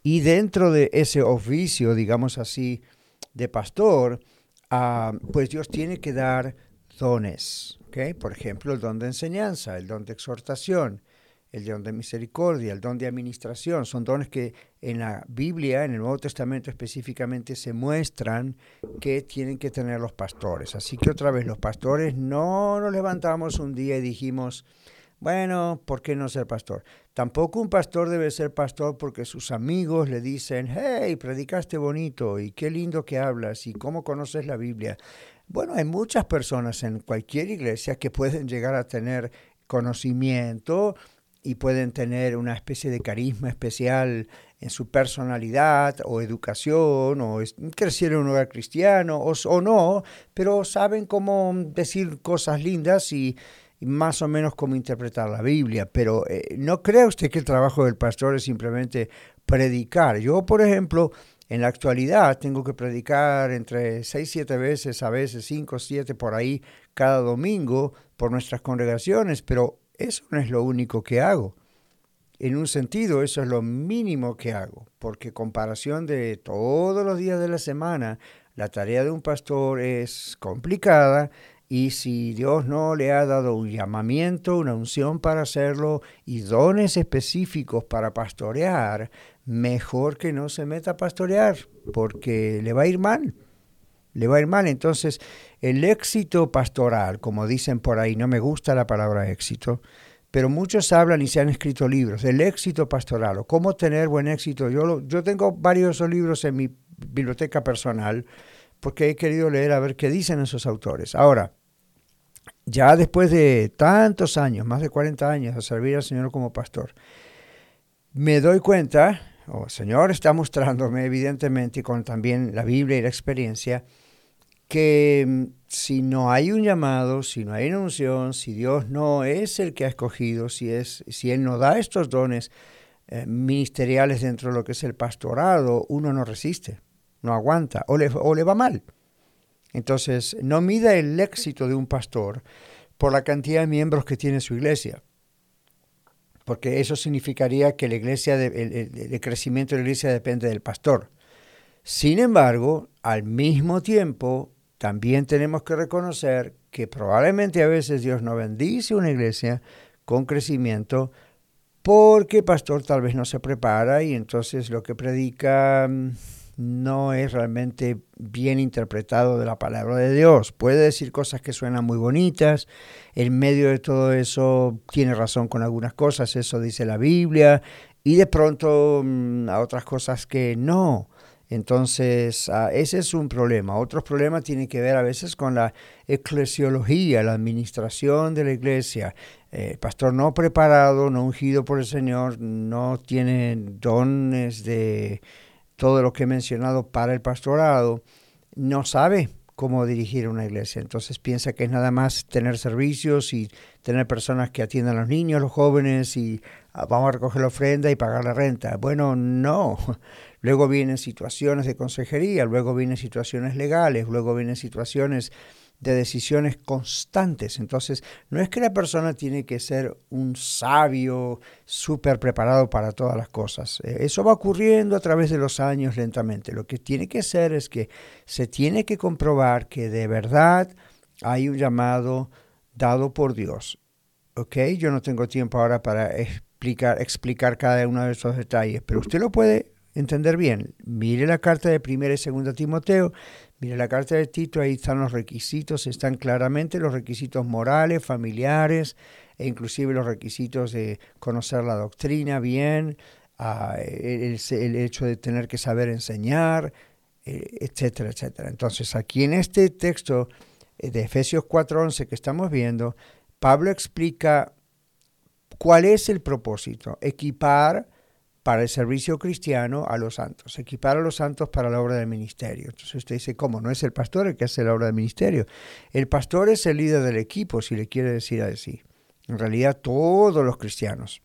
Y dentro de ese oficio, digamos así, de pastor, uh, pues Dios tiene que dar dones, ¿okay? Por ejemplo, el don de enseñanza, el don de exhortación, el don de misericordia, el don de administración. Son dones que en la Biblia, en el Nuevo Testamento específicamente, se muestran que tienen que tener los pastores. Así que otra vez, los pastores no nos levantamos un día y dijimos, bueno, ¿por qué no ser pastor? Tampoco un pastor debe ser pastor porque sus amigos le dicen, hey, predicaste bonito y qué lindo que hablas y cómo conoces la Biblia. Bueno, hay muchas personas en cualquier iglesia que pueden llegar a tener conocimiento y pueden tener una especie de carisma especial en su personalidad o educación o es, crecieron en un hogar cristiano o, o no, pero saben cómo decir cosas lindas y, y más o menos cómo interpretar la Biblia. Pero eh, no crea usted que el trabajo del pastor es simplemente predicar. Yo, por ejemplo, en la actualidad tengo que predicar entre seis, siete veces, a veces cinco, siete por ahí cada domingo por nuestras congregaciones, pero eso no es lo único que hago. En un sentido, eso es lo mínimo que hago, porque comparación de todos los días de la semana, la tarea de un pastor es complicada y si Dios no le ha dado un llamamiento, una unción para hacerlo y dones específicos para pastorear, mejor que no se meta a pastorear, porque le va a ir mal. Le va a ir mal. Entonces, el éxito pastoral, como dicen por ahí, no me gusta la palabra éxito, pero muchos hablan y se han escrito libros, el éxito pastoral o cómo tener buen éxito. Yo, lo, yo tengo varios de esos libros en mi biblioteca personal porque he querido leer a ver qué dicen esos autores. Ahora, ya después de tantos años, más de cuarenta años, de servir al Señor como pastor, me doy cuenta, o el Señor está mostrándome evidentemente con también la Biblia y la experiencia, que si no hay un llamado, si no hay una unción, si Dios no es el que ha escogido, si, es, si Él no da estos dones eh, ministeriales dentro de lo que es el pastorado, uno no resiste, no aguanta o le, o le va mal. Entonces, no mida el éxito de un pastor por la cantidad de miembros que tiene su iglesia, porque eso significaría que la iglesia de, el, el, el crecimiento de la iglesia depende del pastor. Sin embargo, al mismo tiempo, también tenemos que reconocer que probablemente a veces Dios no bendice una iglesia con crecimiento porque el pastor tal vez no se prepara y entonces lo que predica no es realmente bien interpretado de la palabra de Dios. Puede decir cosas que suenan muy bonitas, en medio de todo eso tiene razón con algunas cosas, eso dice la Biblia, y de pronto a otras cosas que no. Entonces, uh, ese es un problema. Otros problemas tienen que ver a veces con la eclesiología, la administración de la iglesia. El eh, pastor no preparado, no ungido por el Señor, no tiene dones de todo lo que he mencionado para el pastorado, no sabe cómo dirigir una iglesia. Entonces piensa que es nada más tener servicios y tener personas que atiendan a los niños, los jóvenes y uh, vamos a recoger la ofrenda y pagar la renta. Bueno, no. Luego vienen situaciones de consejería, luego vienen situaciones legales, luego vienen situaciones de decisiones constantes. Entonces, no es que la persona tiene que ser un sabio súper preparado para todas las cosas. Eso va ocurriendo a través de los años lentamente. Lo que tiene que ser es que se tiene que comprobar que de verdad hay un llamado dado por Dios. ¿Ok? Yo no tengo tiempo ahora para explicar, explicar cada uno de esos detalles, pero usted lo puede entender bien. Mire la carta de primera y segunda Timoteo, mire la carta de Tito, ahí están los requisitos, están claramente los requisitos morales, familiares, e inclusive los requisitos de conocer la doctrina bien, uh, el, el hecho de tener que saber enseñar, etcétera, etcétera. Entonces, aquí en este texto de Efesios cuatro once que estamos viendo, Pablo explica cuál es el propósito, equipar para el servicio cristiano a los santos, equipar a los santos para la obra del ministerio. Entonces usted dice, ¿cómo? No es el pastor el que hace la obra del ministerio. El pastor es el líder del equipo, si le quiere decir así. En realidad todos los cristianos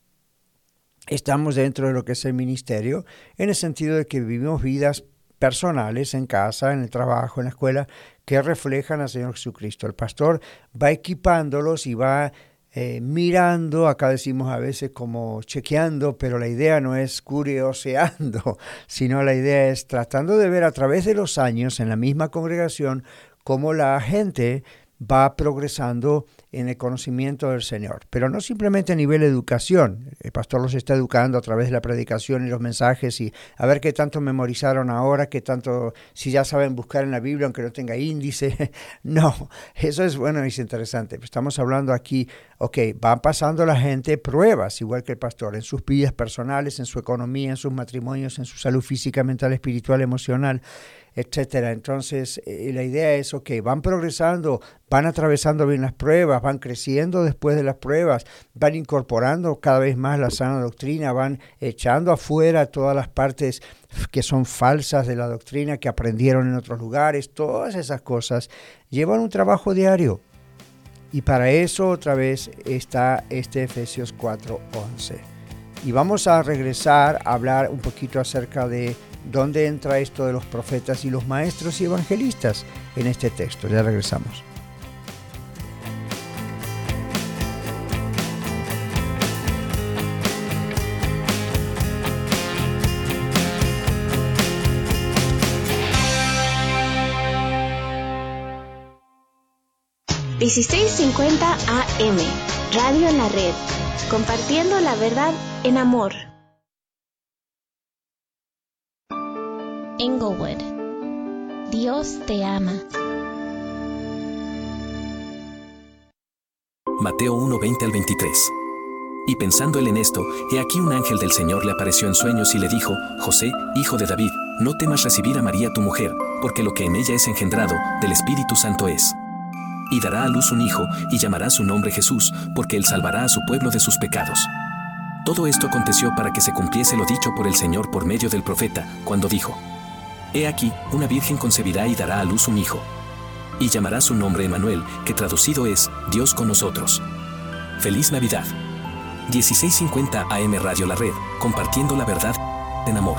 estamos dentro de lo que es el ministerio, en el sentido de que vivimos vidas personales en casa, en el trabajo, en la escuela, que reflejan al Señor Jesucristo. El pastor va equipándolos y va eh, mirando, acá decimos a veces como chequeando, pero la idea no es curioseando, sino la idea es tratando de ver a través de los años en la misma congregación cómo la gente va progresando en el conocimiento del Señor, pero no simplemente a nivel de educación. El pastor los está educando a través de la predicación y los mensajes y a ver qué tanto memorizaron ahora, qué tanto, si ya saben buscar en la Biblia aunque no tenga índice. No, eso es bueno y es interesante. Estamos hablando aquí, ok, van pasando la gente pruebas, igual que el pastor, en sus vidas personales, en su economía, en sus matrimonios, en su salud física, mental, espiritual, emocional, etcétera. Entonces, eh, la idea es, ok, van progresando, van atravesando bien las pruebas, van creciendo después de las pruebas, van incorporando cada vez más la sana doctrina, van echando afuera todas las partes que son falsas de la doctrina que aprendieron en otros lugares. Todas esas cosas llevan un trabajo diario. Y para eso otra vez está este Efesios cuatro once. Y vamos a regresar a hablar un poquito acerca de dónde entra esto de los profetas y los maestros y evangelistas en este texto. Ya regresamos. dieciséis cincuenta A M, Radio en la Red, compartiendo la verdad en amor. Englewood. Dios te ama. Mateo uno, veinte al veintitrés. Y pensando él en esto, he aquí un ángel del Señor le apareció en sueños y le dijo: José, hijo de David, no temas recibir a María tu mujer, porque lo que en ella es engendrado, del Espíritu Santo es. Y dará a luz un hijo, y llamará su nombre Jesús, porque él salvará a su pueblo de sus pecados. Todo esto aconteció para que se cumpliese lo dicho por el Señor por medio del profeta, cuando dijo: He aquí, una virgen concebirá y dará a luz un hijo. Y llamará su nombre Emmanuel, que traducido es, Dios con nosotros. ¡Feliz Navidad! dieciséis cincuenta A M Radio La Red, compartiendo la verdad en amor.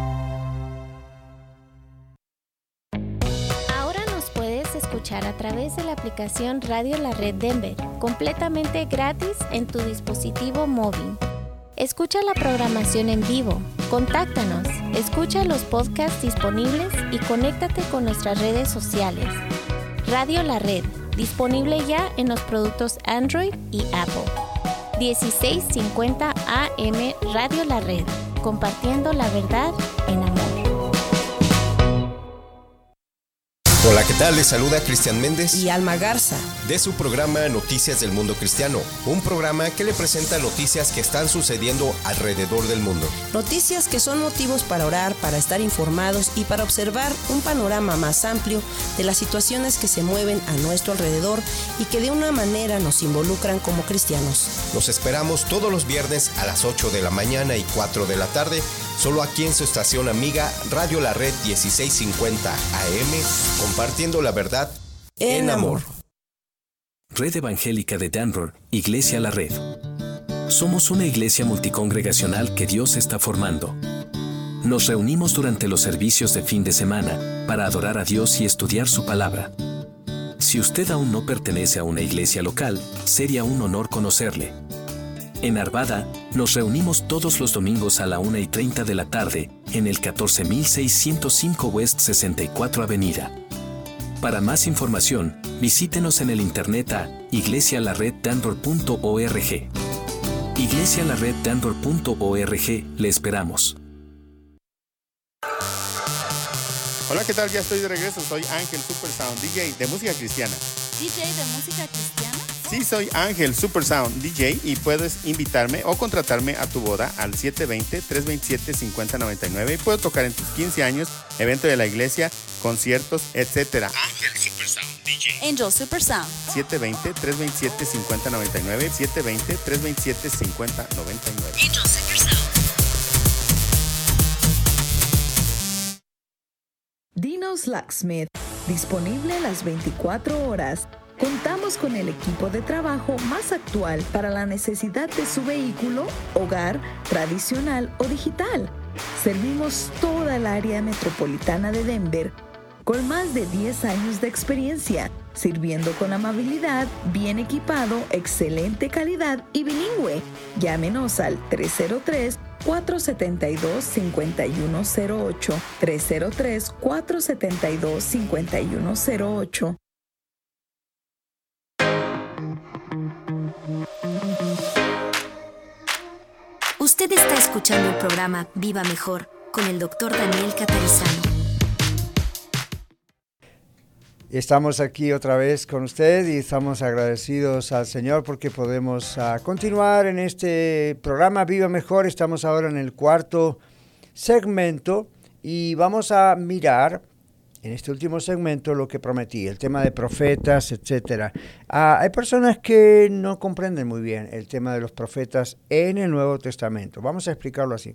Ahora nos puedes escuchar a través de la aplicación Radio La Red Denver, completamente gratis en tu dispositivo móvil. Escucha la programación en vivo, contáctanos, escucha los podcasts disponibles y conéctate con nuestras redes sociales. Radio La Red, disponible ya en los productos Android y Apple. dieciséis cincuenta A M Radio La Red, compartiendo la verdad en amor. Hola, ¿qué tal? Les saluda Cristian Méndez y Alma Garza de su programa Noticias del Mundo Cristiano, un programa que le presenta noticias que están sucediendo alrededor del mundo. Noticias que son motivos para orar, para estar informados y para observar un panorama más amplio de las situaciones que se mueven a nuestro alrededor y que de una manera nos involucran como cristianos. Los esperamos todos los viernes a las ocho de la mañana y cuatro de la tarde, solo aquí en su estación amiga Radio La Red dieciséis cincuenta A M, compartiendo la verdad en amor. Red Evangélica de Denver, Iglesia La Red. Somos una iglesia multicongregacional que Dios está formando. Nos reunimos durante los servicios de fin de semana para adorar a Dios y estudiar su palabra. Si usted aún no pertenece a una iglesia local, sería un honor conocerle. En Arvada, nos reunimos todos los domingos a la una y treinta de la tarde, en el catorce mil seiscientos cinco West sesenta y cuatro Avenida. Para más información, visítenos en el internet a iglesia la red denver punto org. iglesia la red denver punto org, le esperamos. Hola, ¿qué tal? Ya estoy de regreso, soy Ángel Supersound, D J de música cristiana. ¿D J de música cristiana? Sí, soy Ángel Supersound D J y puedes invitarme o contratarme a tu boda al siete dos cero, tres dos siete, cinco cero nueve nueve y puedo tocar en tus quince años, evento de la iglesia, conciertos, etcétera. Ángel Supersound D J. Angel Supersound. siete dos cero, tres dos siete, cinco cero nueve nueve, siete dos cero, tres dos siete, cinco cero nueve nueve. Angel Supersound. Dino's Locksmith, disponible las veinticuatro horas. Contamos con el equipo de trabajo más actual para la necesidad de su vehículo, hogar, tradicional o digital. Servimos toda el área metropolitana de Denver con más de diez años de experiencia. sirviendo con amabilidad, bien equipado, excelente calidad y bilingüe. Llámenos al tres cero tres, cuatro siete dos, cinco uno cero ocho, tres cero tres, cuatro siete dos, cinco uno cero ocho. Usted está escuchando el programa Viva Mejor con el doctor Daniel Catarizano. Estamos aquí otra vez con usted y estamos agradecidos al Señor porque podemos uh, continuar en este programa Viva Mejor. Estamos ahora en el cuarto segmento y vamos a mirar en este último segmento lo que prometí, el tema de profetas, etcétera. Uh, hay personas que no comprenden muy bien el tema de los profetas en el Nuevo Testamento. Vamos a explicarlo así.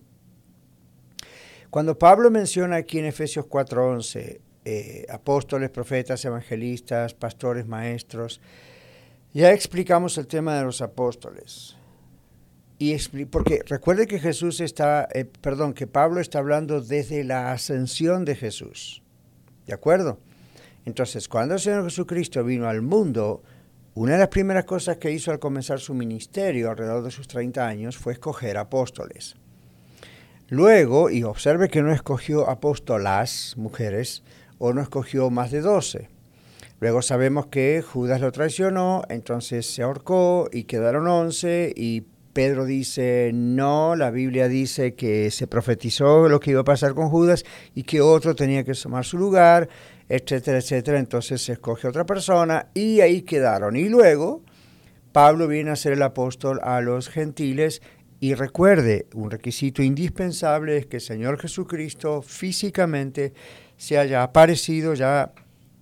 Cuando Pablo menciona aquí en Efesios cuatro once, eh, apóstoles, profetas, evangelistas, pastores, maestros, ya explicamos el tema de los apóstoles. Y expli- porque recuerde que Jesús está, eh, perdón, que Pablo está hablando desde la ascensión de Jesús. ¿De acuerdo? Entonces, cuando el Señor Jesucristo vino al mundo, una de las primeras cosas que hizo al comenzar su ministerio, alrededor de sus treinta años, fue escoger apóstoles. Luego, y observe que no escogió apóstolas, mujeres, o no escogió más de doce. Luego sabemos que Judas lo traicionó, entonces se ahorcó y quedaron once, y Pedro dice, no, la Biblia dice que se profetizó lo que iba a pasar con Judas y que otro tenía que tomar su lugar, etcétera, etcétera. Entonces se escoge otra persona y ahí quedaron. Y luego Pablo viene a ser el apóstol a los gentiles y recuerde, un requisito indispensable es que el Señor Jesucristo físicamente se haya aparecido ya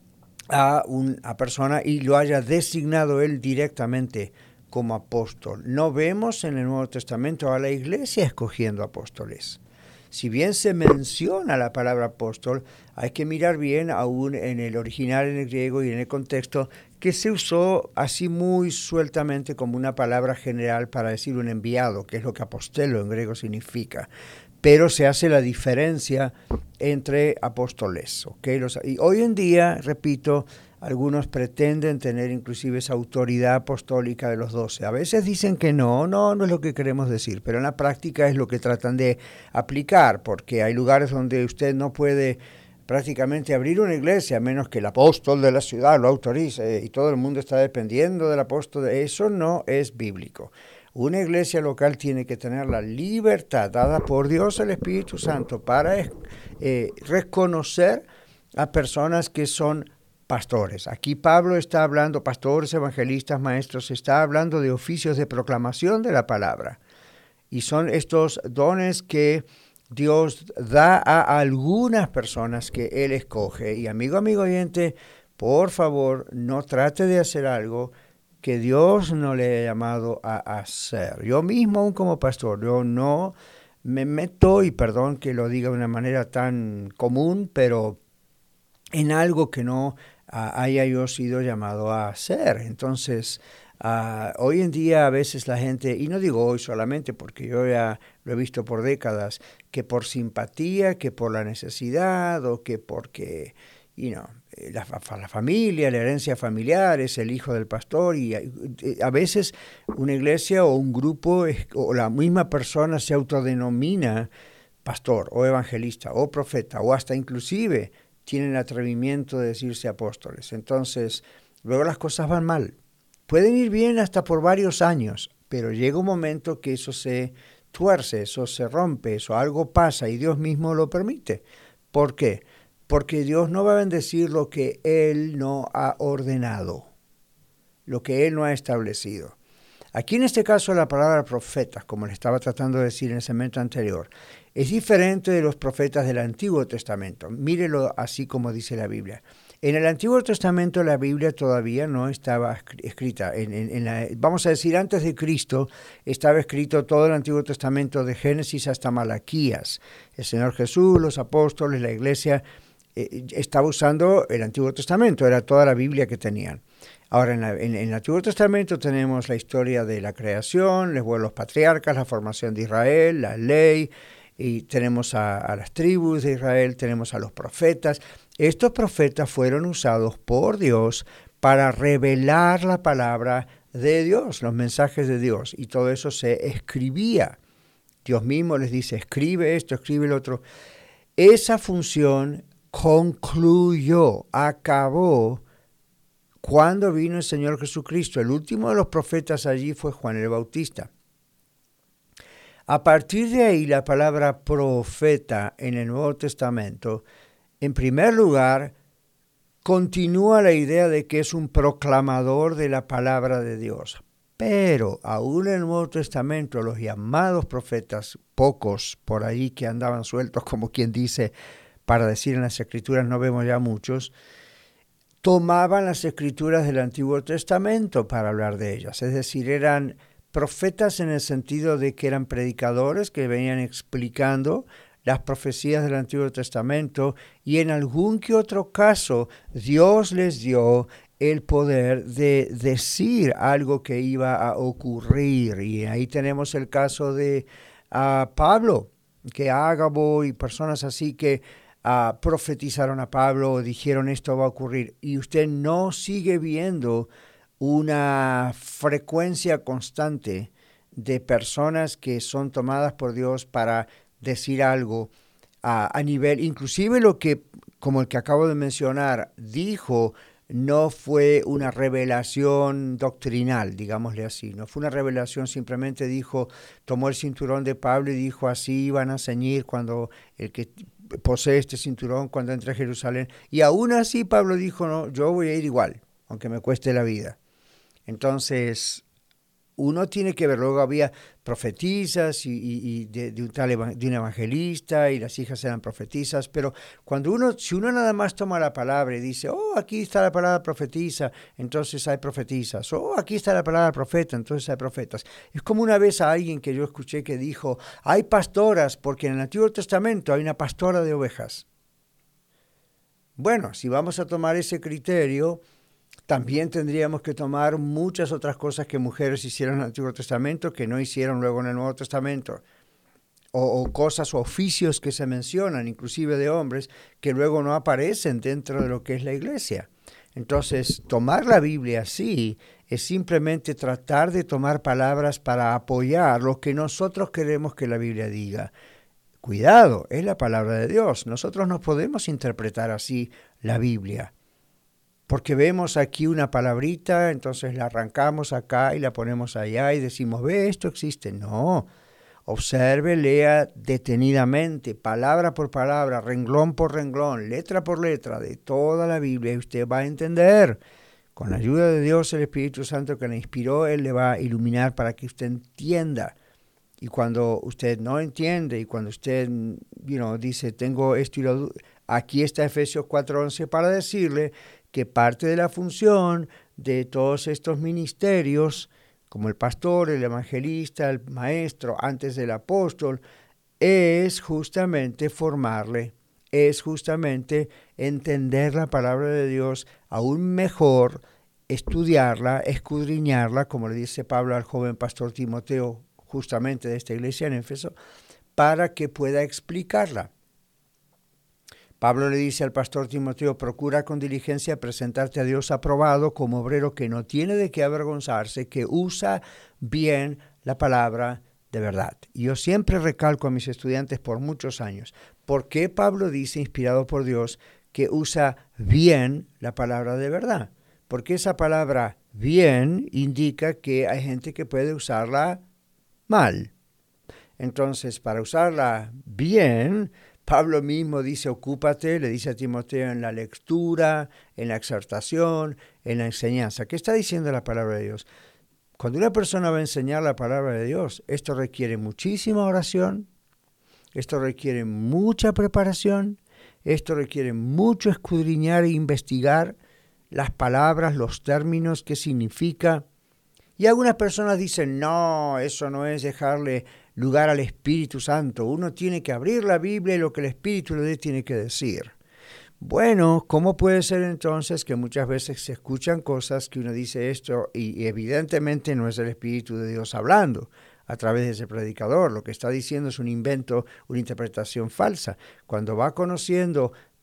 a una persona y lo haya designado él directamente como apóstol. No vemos en el Nuevo Testamento a la iglesia escogiendo apóstoles. Si bien se menciona la palabra apóstol, hay que mirar bien aún en el original, en el griego y en el contexto, que se usó así muy sueltamente como una palabra general para decir un enviado, que es lo que apostelo en griego significa. Pero se hace la diferencia entre apóstoles, ¿okay? Los, y hoy en día, repito, algunos pretenden tener inclusive esa autoridad apostólica de los doce. A veces dicen que no, no, no es lo que queremos decir, pero en la práctica es lo que tratan de aplicar, porque hay lugares donde usted no puede prácticamente abrir una iglesia a menos que el apóstol de la ciudad lo autorice y todo el mundo está dependiendo del apóstol. Eso no es bíblico. Una iglesia local tiene que tener la libertad dada por Dios el Espíritu Santo para eh, reconocer a personas que son pastores. Aquí Pablo está hablando, pastores, evangelistas, maestros, está hablando de oficios de proclamación de la palabra. Y son estos dones que Dios da a algunas personas que Él escoge. Y amigo, amigo oyente, por favor, no trate de hacer algo que Dios no le haya llamado a hacer. Yo mismo, aún como pastor, yo no me meto, y perdón que lo diga de una manera tan común, pero en algo que no uh, haya yo sido llamado a hacer. Entonces, uh, hoy en día a veces la gente, y no digo hoy solamente porque yo ya lo he visto por décadas, que por simpatía, que por la necesidad o que porque, you know, la, la familia, la herencia familiar, es el hijo del pastor, y a, a veces una iglesia o un grupo es, o la misma persona se autodenomina pastor o evangelista o profeta o hasta inclusive tienen el atrevimiento de decirse apóstoles. Entonces, luego las cosas van mal. Pueden ir bien hasta por varios años, pero llega un momento que eso se tuerce, eso se rompe, eso algo pasa y Dios mismo lo permite. ¿Por qué? Porque Dios no va a bendecir lo que Él no ha ordenado, lo que Él no ha establecido. Aquí en este caso la palabra profeta, como le estaba tratando de decir en el segmento anterior, es diferente de los profetas del Antiguo Testamento. Mírelo así como dice la Biblia. En el Antiguo Testamento la Biblia todavía no estaba escrita. En, en, en la, vamos a decir, antes de Cristo estaba escrito todo el Antiguo Testamento de Génesis hasta Malaquías. El Señor Jesús, los apóstoles, la iglesia eh, estaba usando el Antiguo Testamento, era toda la Biblia que tenían. Ahora, en, la, en, en el Antiguo Testamento tenemos la historia de la creación, los patriarcas, la formación de Israel, la ley, y tenemos a, a las tribus de Israel, tenemos a los profetas. Estos profetas fueron usados por Dios para revelar la palabra de Dios, los mensajes de Dios, y todo eso se escribía. Dios mismo les dice, escribe esto, escribe el otro. Esa función concluyó, acabó, cuando vino el Señor Jesucristo. El último de los profetas allí fue Juan el Bautista. A partir de ahí, la palabra profeta en el Nuevo Testamento, en primer lugar, continúa la idea de que es un proclamador de la palabra de Dios. Pero aún en el Nuevo Testamento, los llamados profetas, pocos por ahí que andaban sueltos, como quien dice, para decir en las Escrituras, no vemos ya muchos, tomaban las Escrituras del Antiguo Testamento para hablar de ellas. Es decir, eran profetas en el sentido de que eran predicadores que venían explicando las profecías del Antiguo Testamento, y en algún que otro caso Dios les dio el poder de decir algo que iba a ocurrir. Y ahí tenemos el caso de uh, Pablo, que Ágabo y personas así que uh, profetizaron a Pablo o dijeron esto va a ocurrir. Y usted no sigue viendo una frecuencia constante de personas que son tomadas por Dios para decir algo uh, a nivel, inclusive lo que, como el que acabo de mencionar, dijo, no fue una revelación doctrinal, digámosle así, no fue una revelación, simplemente dijo, tomó el cinturón de Pablo y dijo, así iban a ceñir cuando el que posee este cinturón cuando entre a Jerusalén. Y aún así Pablo dijo, no, yo voy a ir igual, aunque me cueste la vida. Entonces, uno tiene que ver, luego había profetisas y, y, y de, de, un tal, de un evangelista, y las hijas eran profetisas, pero cuando uno, si uno nada más toma la palabra y dice, oh, aquí está la palabra profetisa, entonces hay profetisas, oh, aquí está la palabra profeta, entonces hay profetas. Es como una vez a alguien que yo escuché que dijo, hay pastoras, porque en el Antiguo Testamento hay una pastora de ovejas. Bueno, si vamos a tomar ese criterio, también tendríamos que tomar muchas otras cosas que mujeres hicieron en el Antiguo Testamento que no hicieron luego en el Nuevo Testamento, o, o cosas o oficios que se mencionan, inclusive de hombres, que luego no aparecen dentro de lo que es la iglesia. Entonces, tomar la Biblia así es simplemente tratar de tomar palabras para apoyar lo que nosotros queremos que la Biblia diga. Cuidado, es la palabra de Dios. Nosotros no podemos interpretar así la Biblia. Porque vemos aquí una palabrita, entonces la arrancamos acá y la ponemos allá y decimos, ve, esto existe. No, observe, lea detenidamente, palabra por palabra, renglón por renglón, letra por letra de toda la Biblia, y usted va a entender. Con la ayuda de Dios, el Espíritu Santo que le inspiró, Él le va a iluminar para que usted entienda. Y cuando usted no entiende y cuando usted you know, dice, tengo esto y lo... Aquí está Efesios cuatro once para decirle que parte de la función de todos estos ministerios, como el pastor, el evangelista, el maestro, antes del apóstol, es justamente formarle, es justamente entender la palabra de Dios aún mejor, estudiarla, escudriñarla, como le dice Pablo al joven pastor Timoteo, justamente de esta iglesia en Éfeso, para que pueda explicarla. Pablo le dice al pastor Timoteo, procura con diligencia presentarte a Dios aprobado como obrero que no tiene de qué avergonzarse, que usa bien la palabra de verdad. Y yo siempre recalco a mis estudiantes por muchos años, ¿por qué Pablo dice, inspirado por Dios, que usa bien la palabra de verdad? Porque esa palabra bien indica que hay gente que puede usarla mal. Entonces, para usarla bien, Pablo mismo dice, ocúpate, le dice a Timoteo, en la lectura, en la exhortación, en la enseñanza. ¿Qué está diciendo la palabra de Dios? Cuando una persona va a enseñar la palabra de Dios, esto requiere muchísima oración, esto requiere mucha preparación, esto requiere mucho escudriñar e investigar las palabras, los términos, qué significa. Y algunas personas dicen, no, eso no es dejarle lugar al Espíritu Santo. Uno tiene que abrir la Biblia y lo que el Espíritu le dé tiene que decir. Bueno, ¿cómo puede ser entonces que muchas veces se escuchan cosas que uno dice esto y evidentemente no es el Espíritu de Dios hablando a través de ese predicador? Lo que está diciendo es un invento, una interpretación falsa. Cuando va conociendo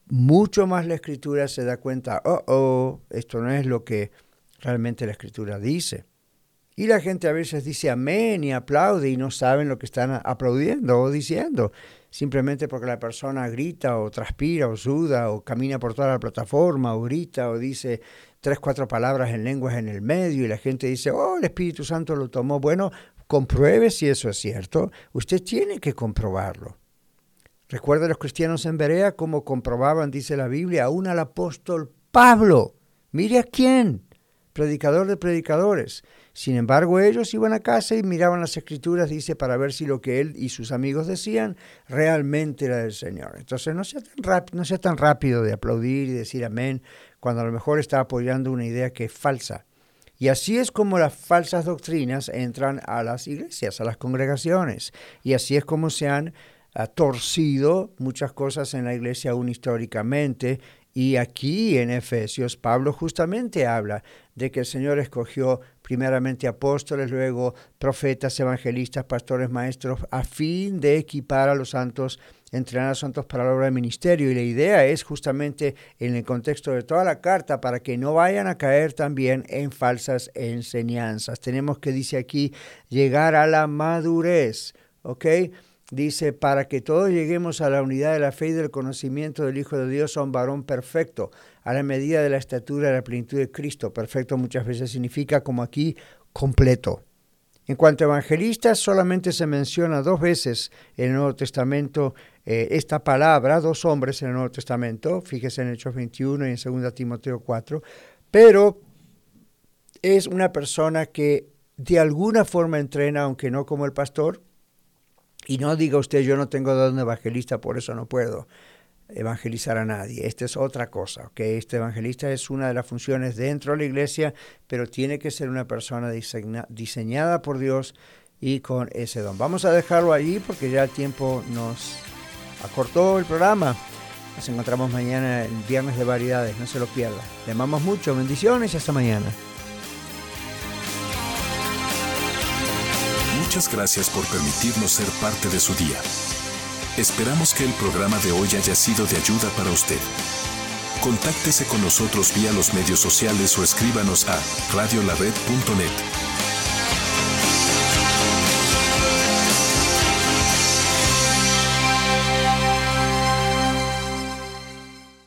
mucho más la Escritura se da cuenta, oh, oh, esto no es lo que realmente la Escritura dice. Y la gente a veces dice amén y aplaude y no saben lo que están aplaudiendo o diciendo, simplemente porque la persona grita o transpira o suda o camina por toda la plataforma o grita o dice tres, cuatro palabras en lenguas en el medio y la gente dice, oh, el Espíritu Santo lo tomó. Bueno, compruebe si eso es cierto. Usted tiene que comprobarlo. Recuerda a los cristianos en Berea cómo comprobaban, dice la Biblia, aún al apóstol Pablo. Mire a quién, predicador de predicadores. Sin embargo, ellos iban a casa y miraban las Escrituras, dice, para ver si lo que él y sus amigos decían realmente era del Señor. Entonces, no sea tan rápido, no sea tan rápido de aplaudir y decir amén, cuando a lo mejor está apoyando una idea que es falsa. Y así es como las falsas doctrinas entran a las iglesias, a las congregaciones. Y así es como se han uh, torcido muchas cosas en la iglesia aún históricamente. Y aquí en Efesios, Pablo justamente habla de que el Señor escogió primeramente apóstoles, luego profetas, evangelistas, pastores, maestros, a fin de equipar a los santos, entrenar a los santos para la obra del ministerio. Y la idea es justamente en el contexto de toda la carta para que no vayan a caer también en falsas enseñanzas. Tenemos que, dice aquí, llegar a la madurez, ¿ok? Dice, para que todos lleguemos a la unidad de la fe y del conocimiento del Hijo de Dios, a un varón perfecto, a la medida de la estatura de la plenitud de Cristo. Perfecto muchas veces significa, como aquí, completo. En cuanto a evangelistas, solamente se menciona dos veces en el Nuevo Testamento eh, esta palabra, dos hombres en el Nuevo Testamento, fíjese en Hechos veintiuno y en segunda Timoteo cuatro, pero es una persona que de alguna forma entrena, aunque no como el pastor. Y no diga usted, yo no tengo don de evangelista, por eso no puedo evangelizar a nadie. Esta es otra cosa, ¿ok? Este evangelista es una de las funciones dentro de la iglesia, pero tiene que ser una persona diseña, diseñada por Dios y con ese don. Vamos a dejarlo allí porque ya el tiempo nos acortó el programa. Nos encontramos mañana, el Viernes de Variedades, no se lo pierda. Le amamos mucho, bendiciones y hasta mañana. Muchas gracias por permitirnos ser parte de su día. Esperamos que el programa de hoy haya sido de ayuda para usted. Contáctese con nosotros vía los medios sociales o escríbanos a radio la red punto net.